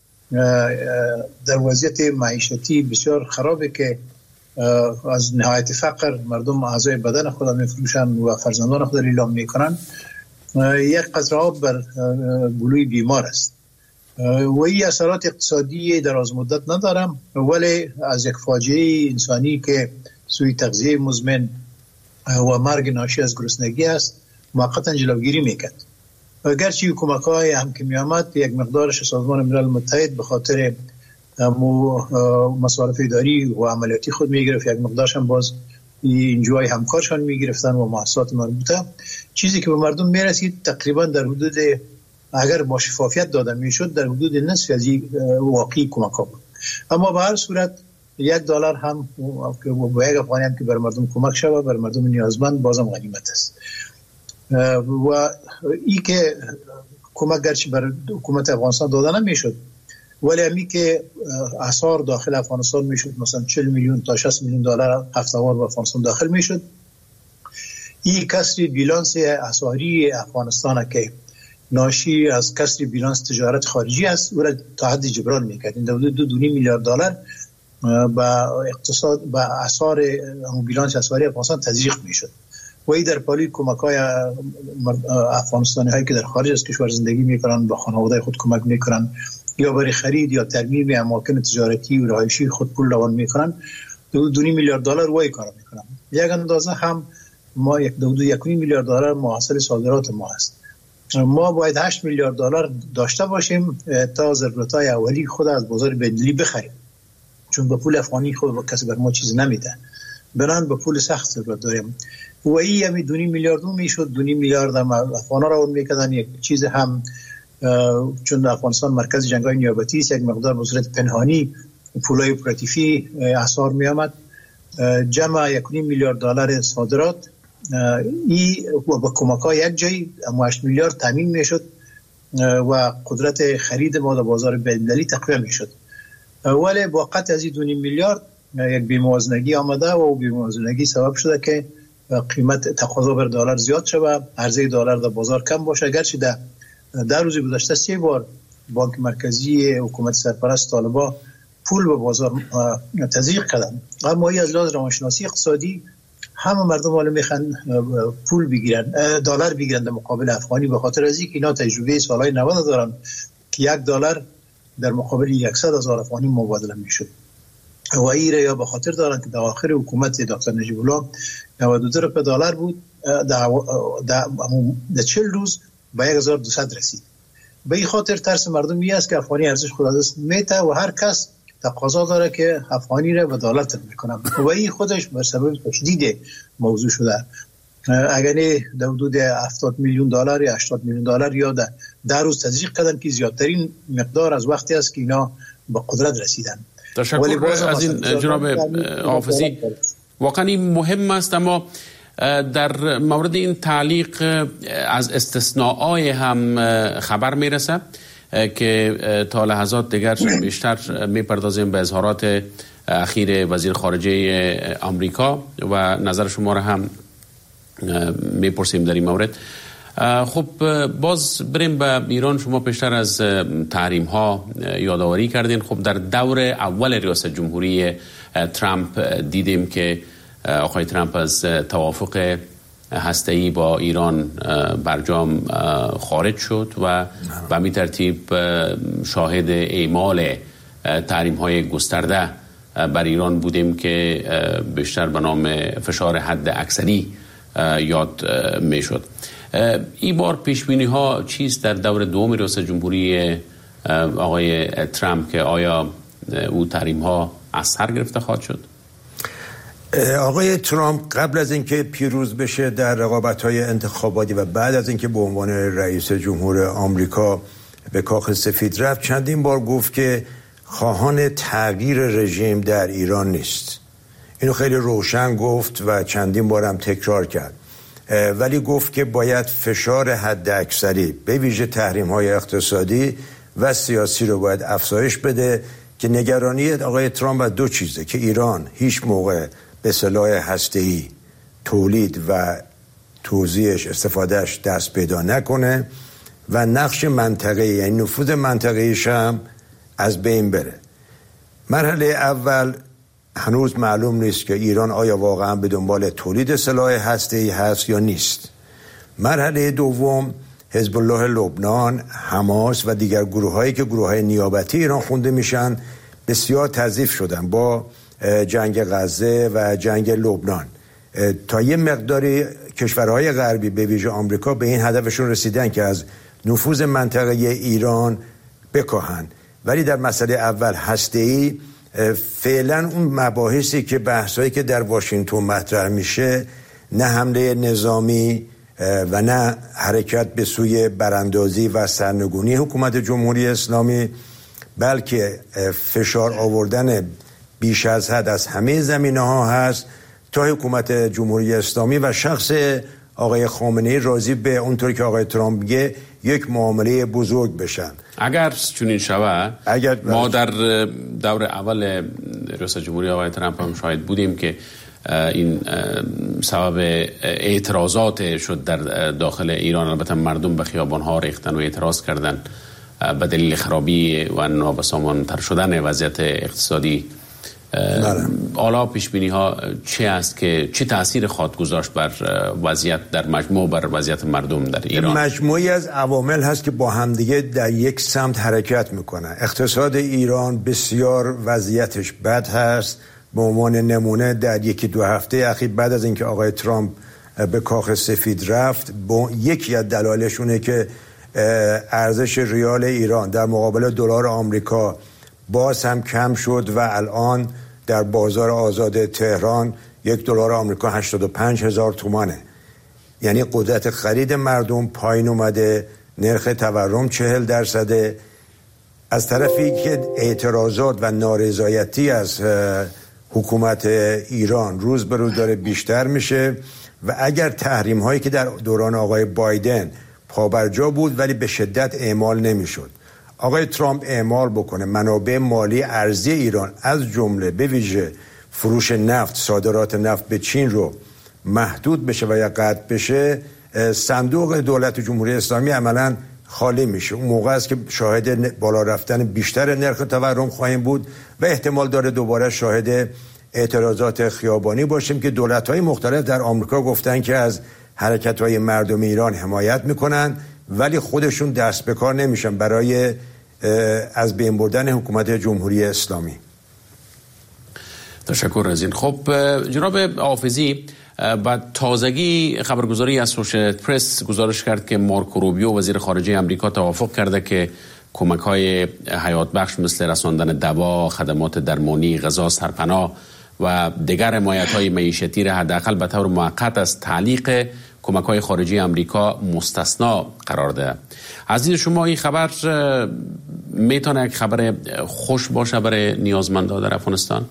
در وضعیت معیشتی بسیار خرابه که از نهایت فقر مردم اعضای بدن خود میفروشن و فرزندان خود اعلام میکنن. یک قطره آب بر گلوی بیمار است و این اثرات اقتصادی دراز مدت ندارم، ولی از یک فاجعه انسانی که سوی تغذیه مزمن و مرگ ناشی از گرسنگی است موقتا جلوگیری میکرد. اگرچه کمک‌های هم که میامد یک مقدارش سازمان ملل متحد به خاطر مصارف اداری و عملیاتی خود میگرفت، یک مقدارش هم باز اینجوهای همکارشان میگرفتن و مؤسسات مربوطه. چیزی که به مردم میرسید تقریبا در حدود، اگر با شفافیت داده میشد، در حدود نصف از واقعی کمک ها بود. اما به هر صورت $1 هم با یک افغانی هم که بر مردم کمک شود، بر مردم نیازمند، بازم غنیمت است. و این که کمک گرچه بر حکومت افغانستان داده نمیشد، ولی همی که اسعار داخل افغانستان میشد، مثلا 40 میلیون تا 60 میلیون دلار هفته‌وار به افغانستان داخل میشد. این کسری بیلانس اسعاری افغانستان که ناشی از کسری بیلانس تجارت خارجی است و تا حد جبران میکرد. این حدود $2.5 میلیارد با اقتصاد با اسعار بیلانس اسعاری افغانستان تزریق میشد. و این در پالی کمک‌های افغانستانی هایی که در خارج از کشور زندگی میکنن به خانواده خود کمک میکنن یا برای خرید یا ترمیم اماکن تجارتی و رهایشی خود پول روان میکنن، $2.5 میلیارد وای کار میکنن. یک اندازه هم ما $1.5 میلیارد محصول صادرات ما است. ما باید $8 میلیارد داشته باشیم تا ضرورت‌های اولی خود از بازار بین‌المللی بخریم، چون با پول افغانی خود کسی بر ما چیز نمیده، بنان به پول سخت ضرورت داریم. و این همی $2 میلیارد میشد، $2 میلیارد هم افغانا را میکردن. یک چیز هم چون افغانستان مرکز جنگ‌های نیابتی است، یک مقدار به صورت پنهانی پولای اپراتیفی اسعار می آمد. جمع $1.5 میلیارد صادرات ای و با کمک‌های یک جایی $8 میلیارد تامین میشد و قدرت خرید ما در بازار بین‌المللی تقویت میشد. ولی با قطع از $2.5 میلیارد یک بی‌موازنگی آمده و بی‌موازنگی سبب شده که قیمت تقاضا بر دلار زیاد شود، عرضه دلار در بازار کم باشه. اگرچه در روز گذشته 3 بار بانک مرکزی حکومت سرپرست طالبان پول به بازار تزریق کردن، اما این از لحاظ روانشناسی اقتصادی همه مردم حالا میخوان پول بگیرن، دلار بگیرن در مقابل افغانی، به خاطر از اینکه اینا تجربه سالهای 90 دارن که $1 در مقابل 100,000 افغانی مبادله میشد. و این یا به خاطر دارن که در آخر حکومت دکتر نجیب الله $92 بود، در 40 روز به 1200 رسید. به این خاطر ترس مردم می است که افغانی ارزش خود از دست میته و هر کس تقاضا داره که افغانی را به دلار تبدیل کنه و این خودش بر سبب تشدید موضوع شده. اگر در حدود $70 میلیون یا $80 میلیون یا در روز تزریق کردن که زیادترین مقدار از وقتی است که اینا به قدرت رسیدن. تشکر از این جناب حافظی. واقعا این مهم است، اما در مورد این تعلیق از استثناءای هم خبر میرسه که تا لحظات دیگر بیشتر میپردازیم به اظهارات اخیر وزیر خارجه آمریکا و نظر شما را هم میپرسیم در این مورد. خب باز بریم به ایران. شما پیشتر از تحریم ها یادآوری کردین. خب در دور اول ریاست جمهوری ترامپ دیدیم که آقای ترامپ از توافق هسته‌ای با ایران برجام خارج شد و به همین ترتیب شاهد اعمال تحریم‌های گسترده بر ایران بودیم که بیشتر به نام فشار حد اکثری یاد میشد. این بار پیشبینی‌ها چیست در دور دوم ریاست جمهوری آقای ترامپ که آیا او تحریم‌ها از سر گرفته خواهد شد؟ آقای ترامپ قبل از اینکه پیروز بشه در رقابت‌های انتخاباتی و بعد از اینکه به عنوان رئیس جمهور آمریکا به کاخ سفید رفت چندین بار گفت که خواهان تغییر رژیم در ایران نیست. اینو خیلی روشن گفت و چندین بارم تکرار کرد، ولی گفت که باید فشار حداکثری به ویژه تحریم‌های اقتصادی و سیاسی رو باید افزایش بده که نگرانی آقای ترامپ از دو چیزه که ایران هیچ موقع به سلاح هسته‌ای تولید و توزیعش استفادهش دست پیدا نکنه و نقش منطقه‌ای یعنی نفوذ منطقه‌ایش هم از بین بره. مرحله اول هنوز معلوم نیست که ایران آیا واقعا به دنبال تولید سلاح هسته‌ای هست یا نیست. مرحله دوم حزب الله لبنان، حماس و دیگر گروه‌هایی که گروه‌های نیابتی ایران خونده میشن بسیار تضعیف شدن با جنگ غزه و جنگ لبنان. تا یه مقداری کشورهای غربی به ویژه آمریکا به این هدفشون رسیدن که از نفوذ منطقه ایران بکاهن، ولی در مسئله اول هسته‌ای فعلا اون مباحثی که بحثایی که در واشنگتن مطرح میشه نه حمله نظامی و نه حرکت به سوی براندازی و سرنگونی حکومت جمهوری اسلامی، بلکه فشار آوردن بیش از حد از همه زمینه‌ها هست تا حکومت جمهوری اسلامی و شخص آقای خامنه‌ای راضی به اونطوری که آقای ترامپ میگه یک معامله بزرگ بشن. اگر چنین شود ما در دور اول ریاست جمهوری آقای ترامپ هم شاهد بودیم که این سبب اعتراضات شد در داخل ایران. البته مردم به خیابان‌ها ریختن و اعتراض کردن به دلیل خرابی و نابسامان‌تر شدن وضعیت اقتصادی. حالا پیشبینی ها چه است که چه تأثیر خواهد گذاشت بر وضعیت در مجموع بر وضعیت مردم در ایران؟ مجموعی از عوامل هست که با همدیگه در یک سمت حرکت میکنن. اقتصاد ایران بسیار وضعیتش بد هست. به عنوان نمونه در یکی دو هفته اخیر بعد از اینکه آقای ترامپ به کاخ سفید رفت، یکی از دلایلشونه که ارزش ریال ایران در مقابل دلار آمریکا باز هم کم شد و الان در بازار آزاد تهران $1 آمریکا 85,000 تومانه. یعنی قدرت خرید مردم پایین اومده، نرخ تورم 40%. از طرفی که اعتراضات و نارضایتی از حکومت ایران روز به روز داره بیشتر میشه و اگر تحریم هایی که در دوران آقای بایدن پابرجا بود ولی به شدت اعمال نمیشد، آقای ترامپ اعمال بکنه منابع مالی ارزی ایران از جمله به ویژه فروش نفت، صادرات نفت به چین رو محدود بشه و یا قطع بشه، صندوق دولت جمهوری اسلامی عملاً خالی میشه. اون موقع است که شاهد بالا رفتن بیشتر نرخ تورم خواهیم بود و احتمال داره دوباره شاهد اعتراضات خیابانی باشیم که دولت‌های مختلف در آمریکا گفتن که از حرکت‌های مردم ایران حمایت میکنن ولی خودشون دست به کار نمیشن برای از بین بردن حکومت جمهوری اسلامی. تشکر از این. خب جناب حافظی، بعد تازگی خبرگزاری اسوشییتد پرس گزارش کرد که مارکو روبیو وزیر خارجه امریکا توافق کرده که کمک‌های حیات بخش مثل رساندن دوا، خدمات درمانی، غذا، سرپناه و دیگر حمایت‌های معیشتی را حداقل به طور موقت از تعلیق کمک‌های خارجی امریکا مستثنا قرار داده. از دید شما این خبر میتونه یک خبر خوش باشه برای نیازمندان در افغانستان؟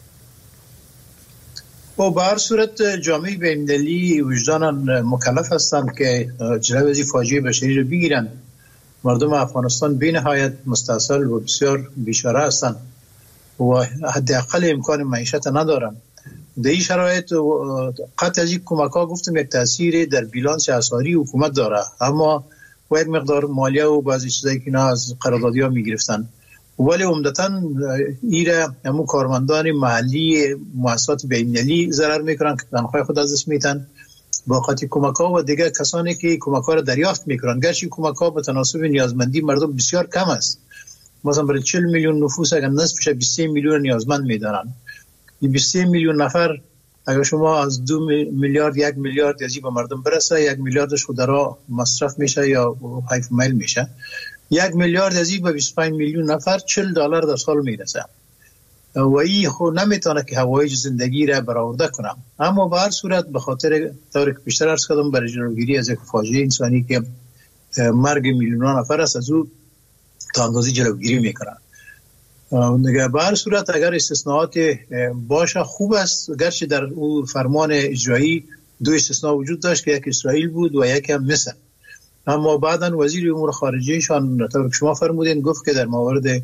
با به هر صورت جامعه بین‌المللی وجداناً مکلف هستند که جلوی از فاجعه بشری رو بگیرن. مردم افغانستان بی‌نهایت مستاصل و بسیار بیچاره هستند و حداقل امکان معیشت ندارن. در این شرایط قطع از این کمک‌ها گفتم یک تأثیر در بیلانس اسعاری حکومت داره، اما و یک مقدار مالیه و بعضی چیزایی که اینا از قراردادی‌ها می‌گرفتن، ولی عمدتاً ایره همون کارمندان محلی مؤسسات بین‌المللی ضرر میکنن که تنخواه خود از دست میدن با خاطر کمک‌ها و دیگر کسانی که کمک‌ها را دریافت میکنن. گرچه کمک‌ها به تناسب نیازمندی مردم بسیار کم است. مثلا برای 40 میلیون نفوس اگر نصفش 23 میلیون نیازمند میدارن، این 23 میلیون نفر اگر شما از 2 میلیارد 1 میلیارد یزی به مردم برسه، 1 میلیاردش خود را مصرف میشه یا حیف میل میشه. 1 میلیارد ازی به 25 میلیون نفر $40 در سال میرسه. و این خود نمیتونه که هوایج زندگی را برآورده کنم. اما به هر صورت به خاطر طوری که بیشتر عرض کردم برای جلوگیری از یک فاجعه انسانی که مرگ میلیون‌ها نفر است از او تا اندازه جلوگیری میکنن. به هر صورت اگر استثناءات باشه خوب است، گرچه در او فرمان اجرایی 2 استثناء وجود داشت که یک اسرائیل بود و یک هم مصر. اما بعداً وزیر امور خارجهشان طور که شما فرمودین گفت که در موارد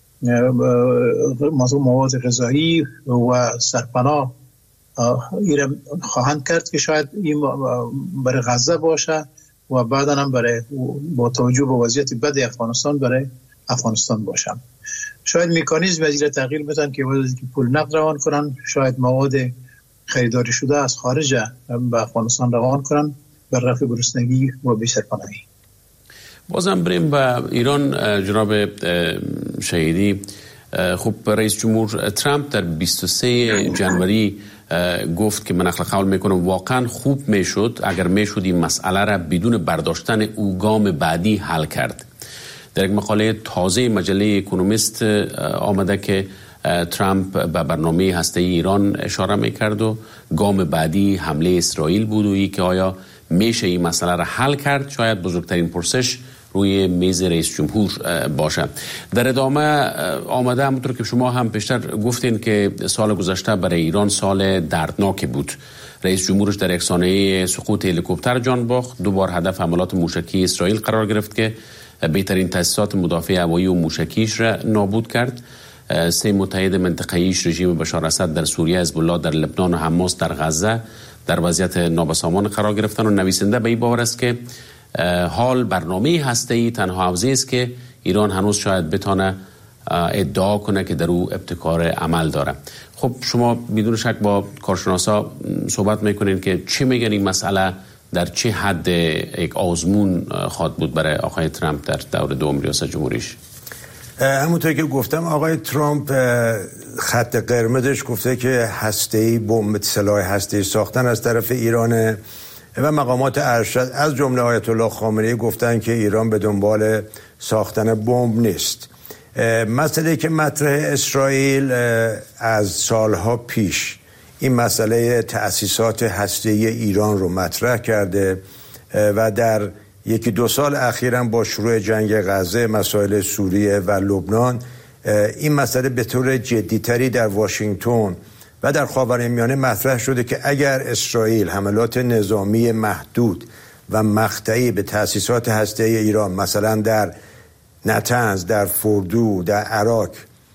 مواد غذایی و سرپناه ایران خواهند کرد که شاید این برای غزه باشه و بعدا هم برای با توجه به وضعیت بد افغانستان برای افغانستان باشه. شاید مکانیزم از این تغییر بدن که وقتی که پول نقد روان کنن شاید مواد خریداری شده از خارج به افغانستان روان کنن بر رفع گرسنگی و بی‌سرپناهی. بازم بریم به ایران. جناب شهیدی، خب رئیس جمهور ترامپ در 23 جنوری گفت که من نقل قول میکنم واقعا خوب میشد اگر میشد این مسئله را بدون برداشتن او گام بعدی حل کرد. در یک مقاله تازه مجله اکونومیست آمده که ترامپ به برنامه هسته‌ای ایران اشاره میکرد و گام بعدی حمله اسرائیل بود و که آیا میشه این مسئله را حل کرد شاید بزرگترین پرسش روی میز رئیس جمهور باشه. در ادامه آمده همونطور که شما هم پیشتر گفتین که سال گذشته برای ایران سال دردناک بود. رئیس جمهورش در یک سانحه سقوط هلیکوپتر جان باخت، 2 بار هدف حملات موشکی اسرائیل قرار گرفت که بهترین تاسیسات مدافع هوایی و موشکیش را نابود کرد. 3 متحد منطقه‌ایش رژیم بشار اسد در سوریه، حزب الله در لبنان و حماس در غزه در وضعیت نابسامان قرار گرفتن و نویسنده به این باور است که حال برنامه هسته‌ای تنها حوزه است که ایران هنوز شاید بتونه ادعا کنه که در او ابتکار عمل داره. خب شما بدون شک با کارشناسا صحبت میکنین که چی میگن این مسئله در چه حد یک آزمون خواهد بود برای آقای ترامپ در دور دوم ریاست جمهوریش؟ همونطور که گفتم آقای ترامپ خط قرمزش گفته که هسته‌ای بمب سلاح هسته‌ای ساختن از طرف ایران و مقامات ارشد از جمله آیت الله خامنه‌ای گفتن که ایران به دنبال ساختن بمب نیست. مسئله که مطرح اسرائیل از سالها پیش این مسئله تأسیسات هسته‌ای ایران رو مطرح کرده و در 1-2 سال اخیراً با شروع جنگ غزه، مسائل سوریه و لبنان این مسئله به طور جدی‌تری در واشنگتن و در خاورمیانه مطرح شده که اگر اسرائیل حملات نظامی محدود و مقطعی به تأسیسات هسته‌ای ایران مثلا در نتنز، در فوردو، در عراق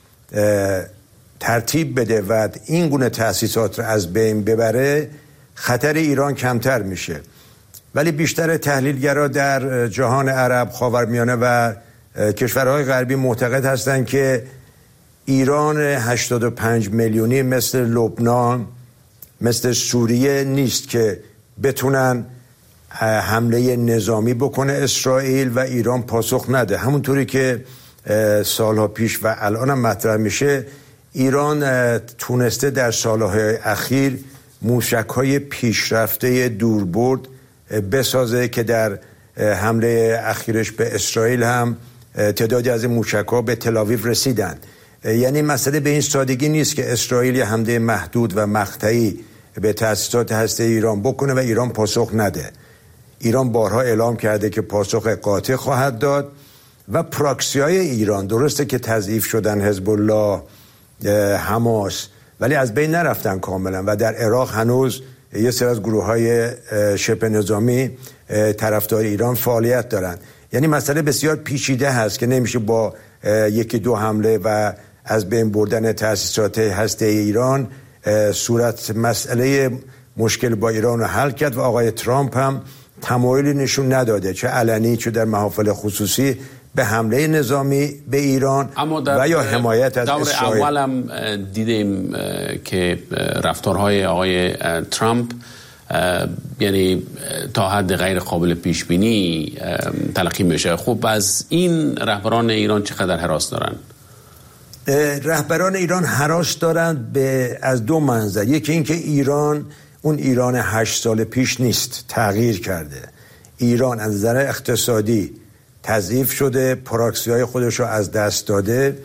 ترتیب بده و این گونه تأسیسات را از بین ببره خطر ایران کمتر میشه. ولی بیشتر تحلیلگرا در جهان عرب، خاورمیانه و کشورهای غربی معتقد هستند که ایران 85 میلیونی مثل لبنان، مثل سوریه نیست که بتونن حمله نظامی بکنه اسرائیل و ایران پاسخ نده. همونطوری که سالها پیش و الان هم مطرح میشه، ایران تونسته در سالهای اخیر موشک‌های پیشرفته دوربرد بسازه که در حمله اخیرش به اسرائیل هم تعدادی از این موشک‌ها به تل‌آویو رسیدن. یعنی مسئله به این سادگی نیست که اسرائیل حمله محدود و مقطعی به تأسیسات هسته‌ای ایران بکنه و ایران پاسخ نده. ایران بارها اعلام کرده که پاسخ قاطع خواهد داد و پراکسی‌های ایران درسته که تضعیف شدن، حزب الله، حماس، ولی از بین نرفتن کاملا و در عراق هنوز یه سری از گروه‌های شبه نظامی طرفدار ایران فعالیت دارن. یعنی مسئله بسیار پیچیده هست که نمیشه با 1-2 حمله و از بین بردن تأسیسات هسته‌ای ایران صورت مسئله مشکل با ایران رو حل کرد و آقای ترامپ هم تمایلی نشون نداده چه علنی چه در محافل خصوصی به حمله نظامی به ایران و یا حمایت از اسرائیل. اول هم دیدیم که رفتارهای آقای ترامپ یعنی تا حد غیر قابل پیش بینی تلقی میشه. خب از این رهبران ایران چقدر هراس دارن؟ رهبران ایران هراس دارن از 2 منظر. یکی این که ایران اون ایران 8 سال پیش نیست، تغییر کرده. ایران از نظر اقتصادی تضعیف شده، پراکسی‌های خودش رو از دست داده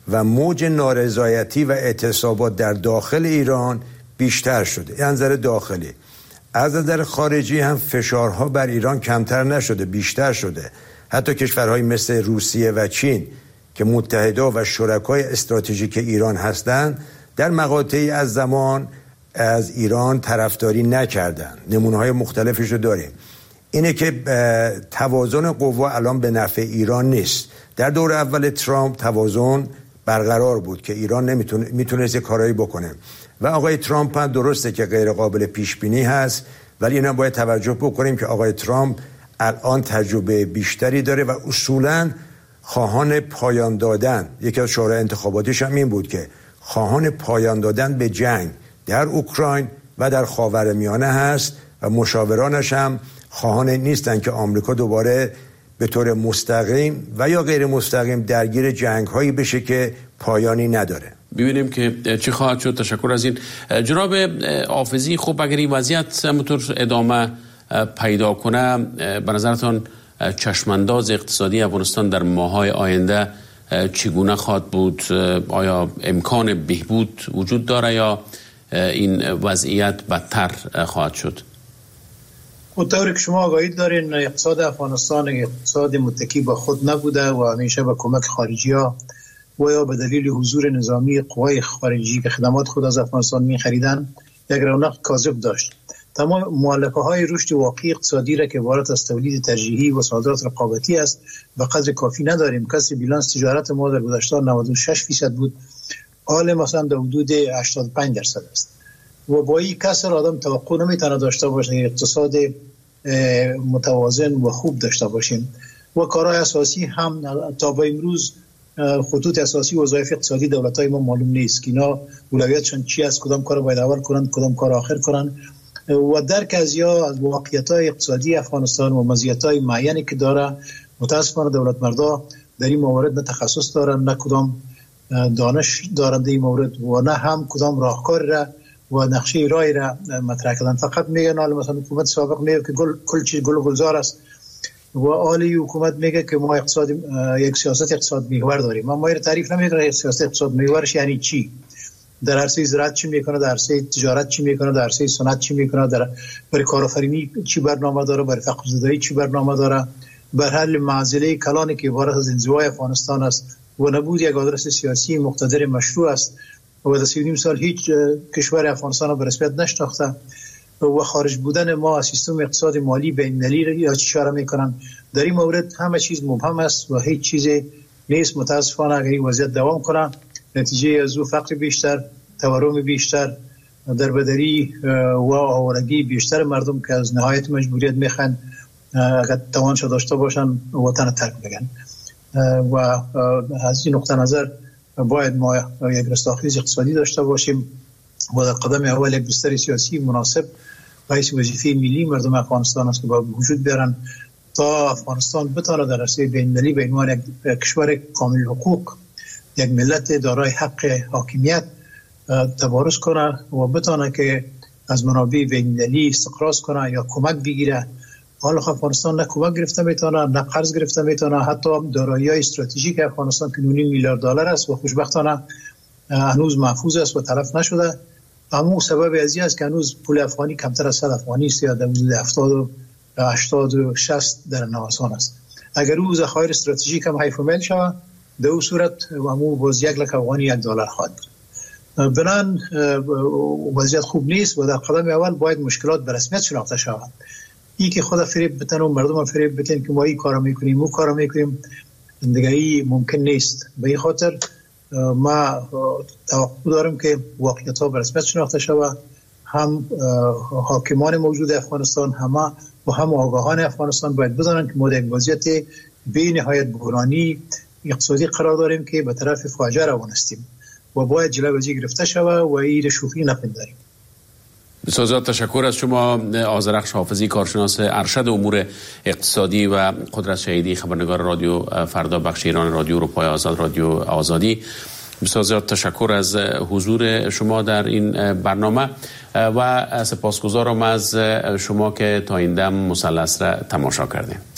و موج نارضایتی و اعتصابات در داخل ایران بیشتر شده. این نظر داخلی. از نظر خارجی هم فشارها بر ایران کمتر نشده، بیشتر شده. حتی کشورهای مثل روسیه و چین که متحده و شرکای استراتژیک ایران هستند در مقاطعی از زمان از ایران طرفداری نکردند. نمونه‌های مختلفش رو داریم. اینه که توازن قوا الان به نفع ایران نیست. در دور اول ترامپ توازن برقرار بود که ایران میتونست کارایی بکنه و آقای ترامپ هم درسته که غیر قابل پیش بینی هست، ولی اینا باید توجه بکنیم که آقای ترامپ الان تجربه بیشتری داره و اصولاً خواهان پایان دادن، یکی از شورای انتخاباتیش هم این بود که خواهان پایان دادن به جنگ در اوکراین و در خاورمیانه هست و مشاورانش هم خواهان نیستن که آمریکا دوباره به طور مستقیم و یا غیر مستقیم درگیر جنگ هایی بشه که پایانی نداره. ببینیم که چی خواهد شد. تشکر از این. جناب حافظی، خب اگر این وضعیت همونطور ادامه پیدا کنه، به نظرتان چشمانداز اقتصادی افغانستان در ماه‌های آینده چگونه خواهد بود؟ آیا امکان بهبود وجود داره یا این وضعیت بدتر خواهد شد؟ اونطوری که شما آگاهی دارین، اقتصاد افغانستان اقتصاد متکی به خود نبوده و همیشه به کمک خارجی ها و یا به دلیل حضور نظامی قوای خارجی که خدمات خود از افغانستان می خریدن یک رونق کاذب داشت. تمام مؤلفه های رشد واقعی اقتصادی را که عبارت از تولید ترجیحی و صادرات رقابتی است به قدر کافی نداریم. کسر بیلانس تجارت ما در گذشته 96% بود، حال مثلا در حدود 85% است و با این کسر آدم توقع نمیتونه داشته باشه که اقتصاد متوازن و خوب داشته باشیم و کارهای اساسی هم تا به امروز خطوط اساسی وظایف اقتصادی دولت‌های ما معلوم نیست که اینا اولویتشون چی است، کدام کار باید اول کنن، کدام کار آخر کنن و درک از واقعیت‌های اقتصادی افغانستان و مزیت‌های معینی که داره. متأسفانه دولت مردا در این موارد نه تخصص دارن، نه کدام دانش دارن در این مورد و نه هم کدام راهکار را و نقشه رای را مطرح کردن. فقط میگن حالا مثلا حکومت سابق میگه که کل چیز گل و گلزار است و حالی حکومت میگه که ما یک سیاست اقتصاد محور داریم. ما تعریف نمیکنه سیاست اقتصاد محورش یعنی چی، در عرصه زراعت چی میکنه، در عرصه تجارت چی میکنه، در عرصه صنعت چی میکنه، برای کارآفرینی چی برنامه داره، برای فقر زدایی چی برنامه داره، بر حل معضله کلانی که عبارت از انزوای افغانستان است و نبود یک آدرس سیاسی مقتدر مشروع است و در 30 سال هیچ کشور افغانستان را به رسمیت نشناخته و خارج بودن ما از سیستم اقتصاد مالی بین‌المللی یا چی اشاره میکنن. در این مورد همه چیز مبهم است و هیچ چیزی نیست. متاسفانه اگر این وضعیت دوام کنه نتیجه از فقر بیشتر، تورم بیشتر، دربدری و آوارگی بیشتر مردم که از نهایت مجبوریت میخوان اگر توانش داشته باشن وطن ترک بگن و از این نقطه نظر باید ما یک رستاخیز اقتصادی داشته باشیم و در قدم اول یک بستر سیاسی مناسب رئیس وظیفه ملی مردم افغانستان است که باید وجود بیارن تا افغانستان بتونه در عرصه بین‌المللی به عنوان یک کشور کامل حقوق، یک ملت دارای حق حاکمیت تبارز کنه و بتونه که از منابع بین‌المللی استقراض کنه یا کمک بگیره. حالا افغانستان نه کمک گرفته میتونه، نه قرض گرفته میتونه، حتی دارایی‌های استراتژیک افغانستان که 9 میلیارد دلار است و خوشبختانه هنوز محفوظ است و تلف نشده. اما سبب از این است که هنوز پول افغانی کمتر از 100 افغانی است یا در حدود 70 و 80 و 60 در نوسان است. اگر او ذخایر استراتژیک هم حیف میل شود در اون صورت همون باز 1 لک افغانی $1 خواهد بود. بنان وضعیت خوب نیست و در قدم اول باید مشکلات به رسمیت شناخته شود. این که خدا فریب بتن و مردم فریب بتن که ما این کارا میکنیم اون کارا میکنیم دیگه ای ممکن نیست. به این خاطر ما توقع دارم که واقعیت ها به رسمیت شناخته شود. هم حاکمان موجود افغانستان هم آگاهان افغانستان باید بدانند که ما در یک وضعیت بی نهایت بحرانی اقتصادی قرار داریم که به طرف فاجعه روان هستیم و باید جلوی گرفته شود و این شوخی نپنداریم. بسیار زیاد تشکر از شما آذرخش حافظی، کارشناس ارشد امور اقتصادی و قدرت شهیدی، خبرنگار رادیو فردا، بخش ایران رادیو اروپای آزاد، رادیو آزادی. بسیار زیاد تشکر از حضور شما در این برنامه و سپاسگزارم از شما که تا این دم مثلث را تماشا کردیم.